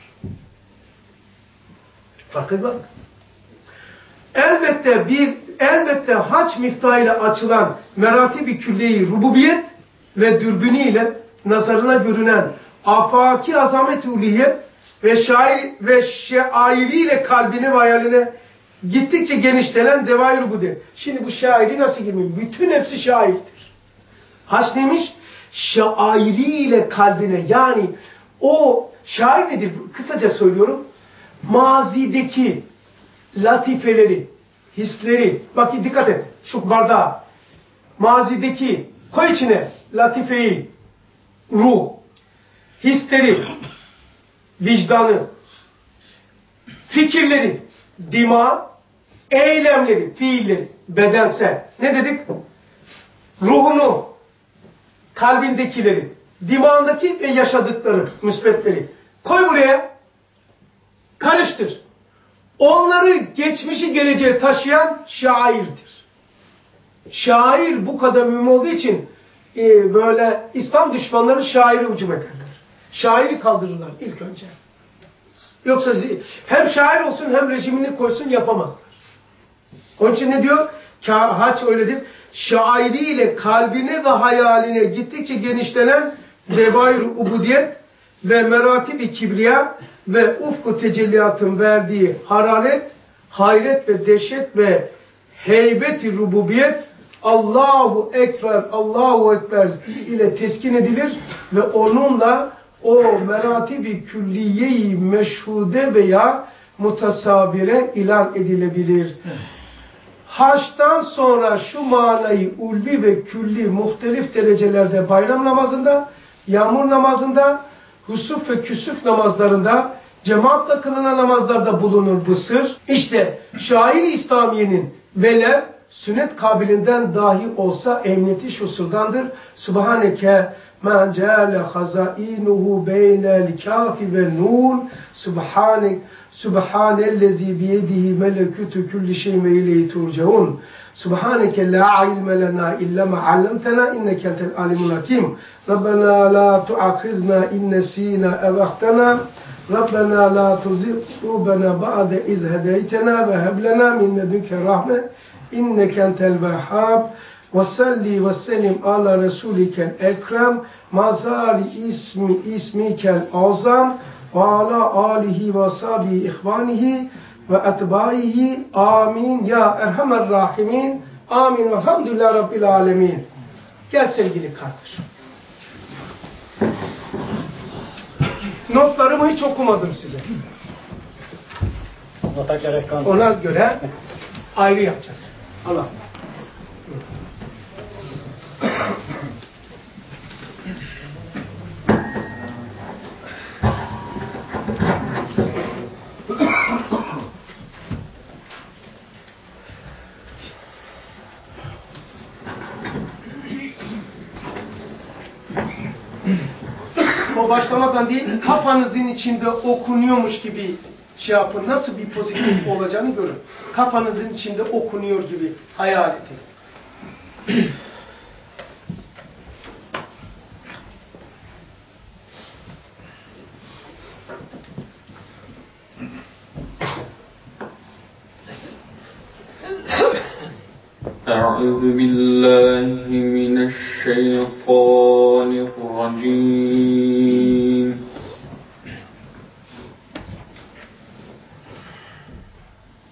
Farkı bak. Elbette bir elbette hac miftahıyla açılan meratibi külliyi rububiyet ve dürbünü ile nazarına görünen afaki azamet-i uliyet ve şair ve şairiyle kalbine ve hayaline gittikçe genişlenen devai rububiyet. Şimdi bu şairi nasıl girmiyor? Bütün hepsi şairdir. Hac neymiş? Şairiyle kalbine, yani o şair nedir? Kısaca söylüyorum. Mazideki latifeleri, hisleri, bak dikkat et, şu bardağa. Mazideki, koy içine latifeyi, ruh, hisleri, vicdanı, fikirleri, dima, eylemleri, fiilleri, bedensel. Ne dedik? Ruhunu, kalbindekileri, dimağındaki ve yaşadıkları, müsbetleri. Koy buraya, karıştır. Onları geçmişi geleceğe taşıyan şairdir. Şair bu kadar mühim olduğu için e, böyle İslam düşmanları şairi hücum ederler. Şairi kaldırırlar ilk önce. Yoksa hem şair olsun hem rejimini koysun yapamazlar. Onun için ne diyor? Hac öyledir. Şairiyle kalbine ve hayaline gittikçe genişlenen devair ubudiyet ve meratib-i kibriya ve ufku tecelliyatın verdiği hararet, hayret ve dehşet ve heybet-i rububiyet Allahu Ekber, Allahu Ekber ile teskin edilir ve onunla o meratib-i külliye-i meşhude veya mutasabire ilan edilebilir. Haçtan sonra şu manayı ulvi ve külli muhtelif derecelerde bayram namazında, yağmur namazında, husuf ve küsuf namazlarında, cemaatle kılınan namazlarda bulunur bu sır. İşte şair-i İslamiye'nin velev sünnet kabilinden dahi olsa emniyeti şu sırdandır. Subhaneke men ceale hazainuhu beynel kafi ve nun. Subhanek Subhanellezi biyedihi melekütü külli şeyin ve ileyhi turcaun. Subhaneke la ilme lena illa ma allamtena inneke entel alimul hakim. Rabbena la tu'akhizna in nesina ev ahtana. Rabbena la tuzigh qulubana ba'de iz hedeytena ve heb lena min ledunke rahme inneke entel vehhab. Ve salli ve sellim ala resulikel ekrem mazari ismi ismikel azam ve ala alihi ve sahibi ihvanihi ve etbaihi amin ya erhamer rahimin amin velhamdülillah rabbil alemin. Gel sevgili kardeş. Notlarımı hiç okumadım size.
Nota gerek kalmadı.
Ona göre ayrı yapacağız. Allah. O başlamadan değil, kafanızın içinde okunuyormuş gibi şey yapın. Nasıl bir pozitif olacağını görün. Kafanızın içinde okunuyor gibi hayal edin.
أعوذ بالله من الشيطان الرجيم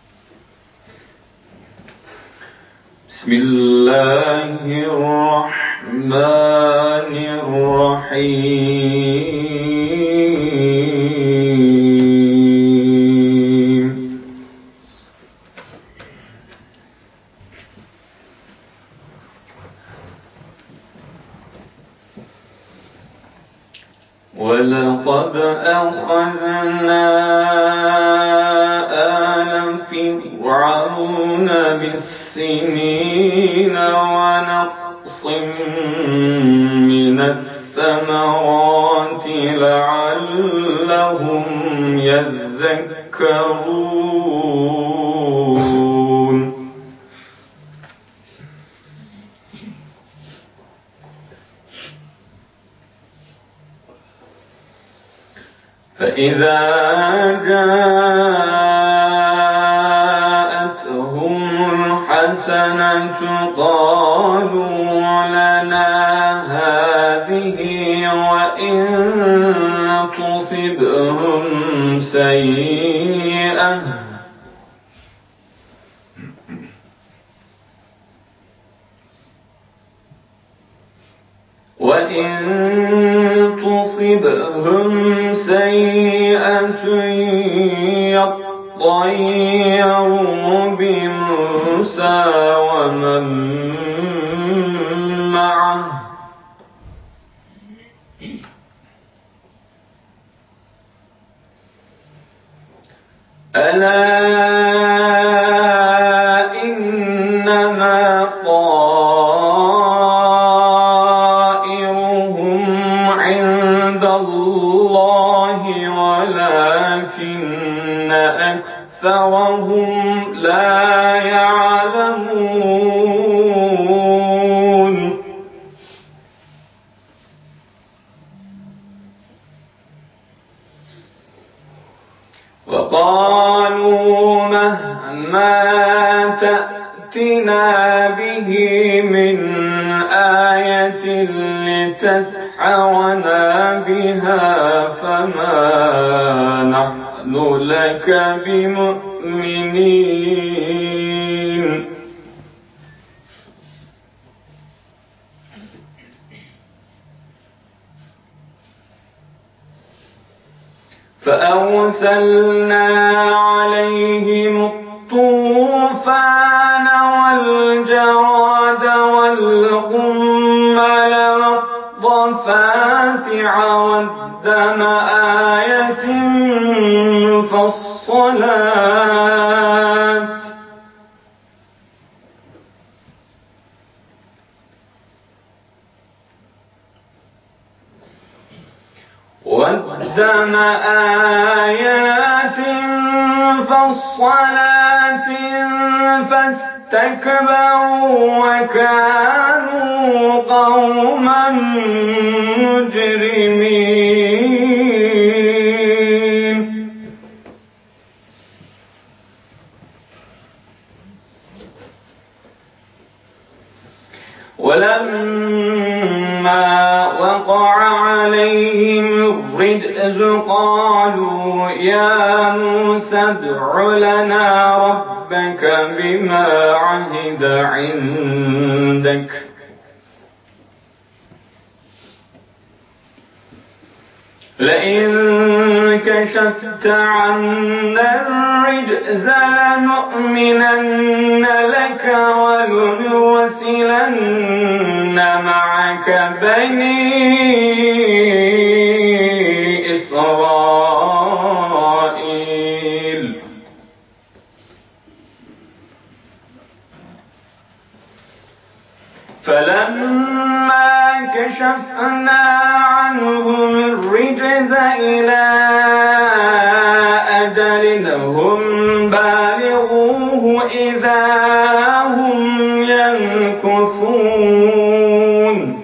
بسم الله الرحمن الرحمن الرحيم ولقد أخذنا آل فرعون بالسنين ونقص من الثمرات لعلهم يذكرون فإذا جاءتهم الحسنة قالوا لنا هذه وإن تصبهم سيئة وإن تصبهم سيئة يطيروا بموسى ومن معه ألا إنما طائرهم عند الله ولكن أكثرهم لا يعلمون وقالوا مهما تأتنا به من آية لتسحرنا بها فما نحن لك بمؤمنين فأرسلنا عليهم الطوفان والجراد والقمل والضفادع والدم آيات مفصلات والدم آيات مفصلات فاستكبروا وكانوا قوما مجرمين ولما وقع عليهم الرجز قالوا يا موسى ادع لنا ربك بما عهد عندك لئن كشفت عنا الرجز لنؤمنن لك ولنرسلن معك بني إسرائيل فلما كشفنا عنهم الرجز إلى أجل هم بالغوه إذا هم ينكثون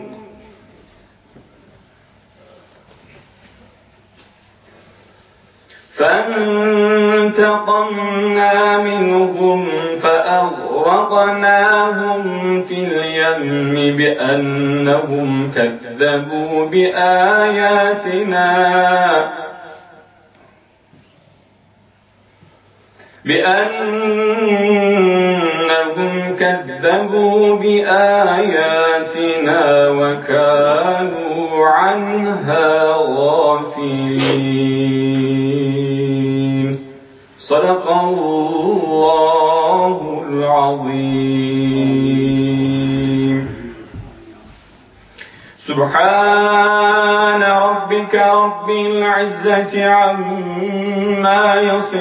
فانتقمنا منهم فأغرقناهم في اليم بأنهم كذبوا بآياتنا بأنهم إنهم كذبوا بآياتنا وكانوا عنها غافلين. صدق الله العظيم. سبحان ربك رب العزة عما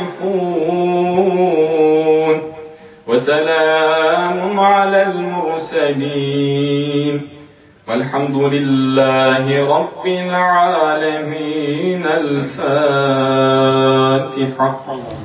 يصفون وسلام على المرسلين والحمد لله رب العالمين. الفاتحة.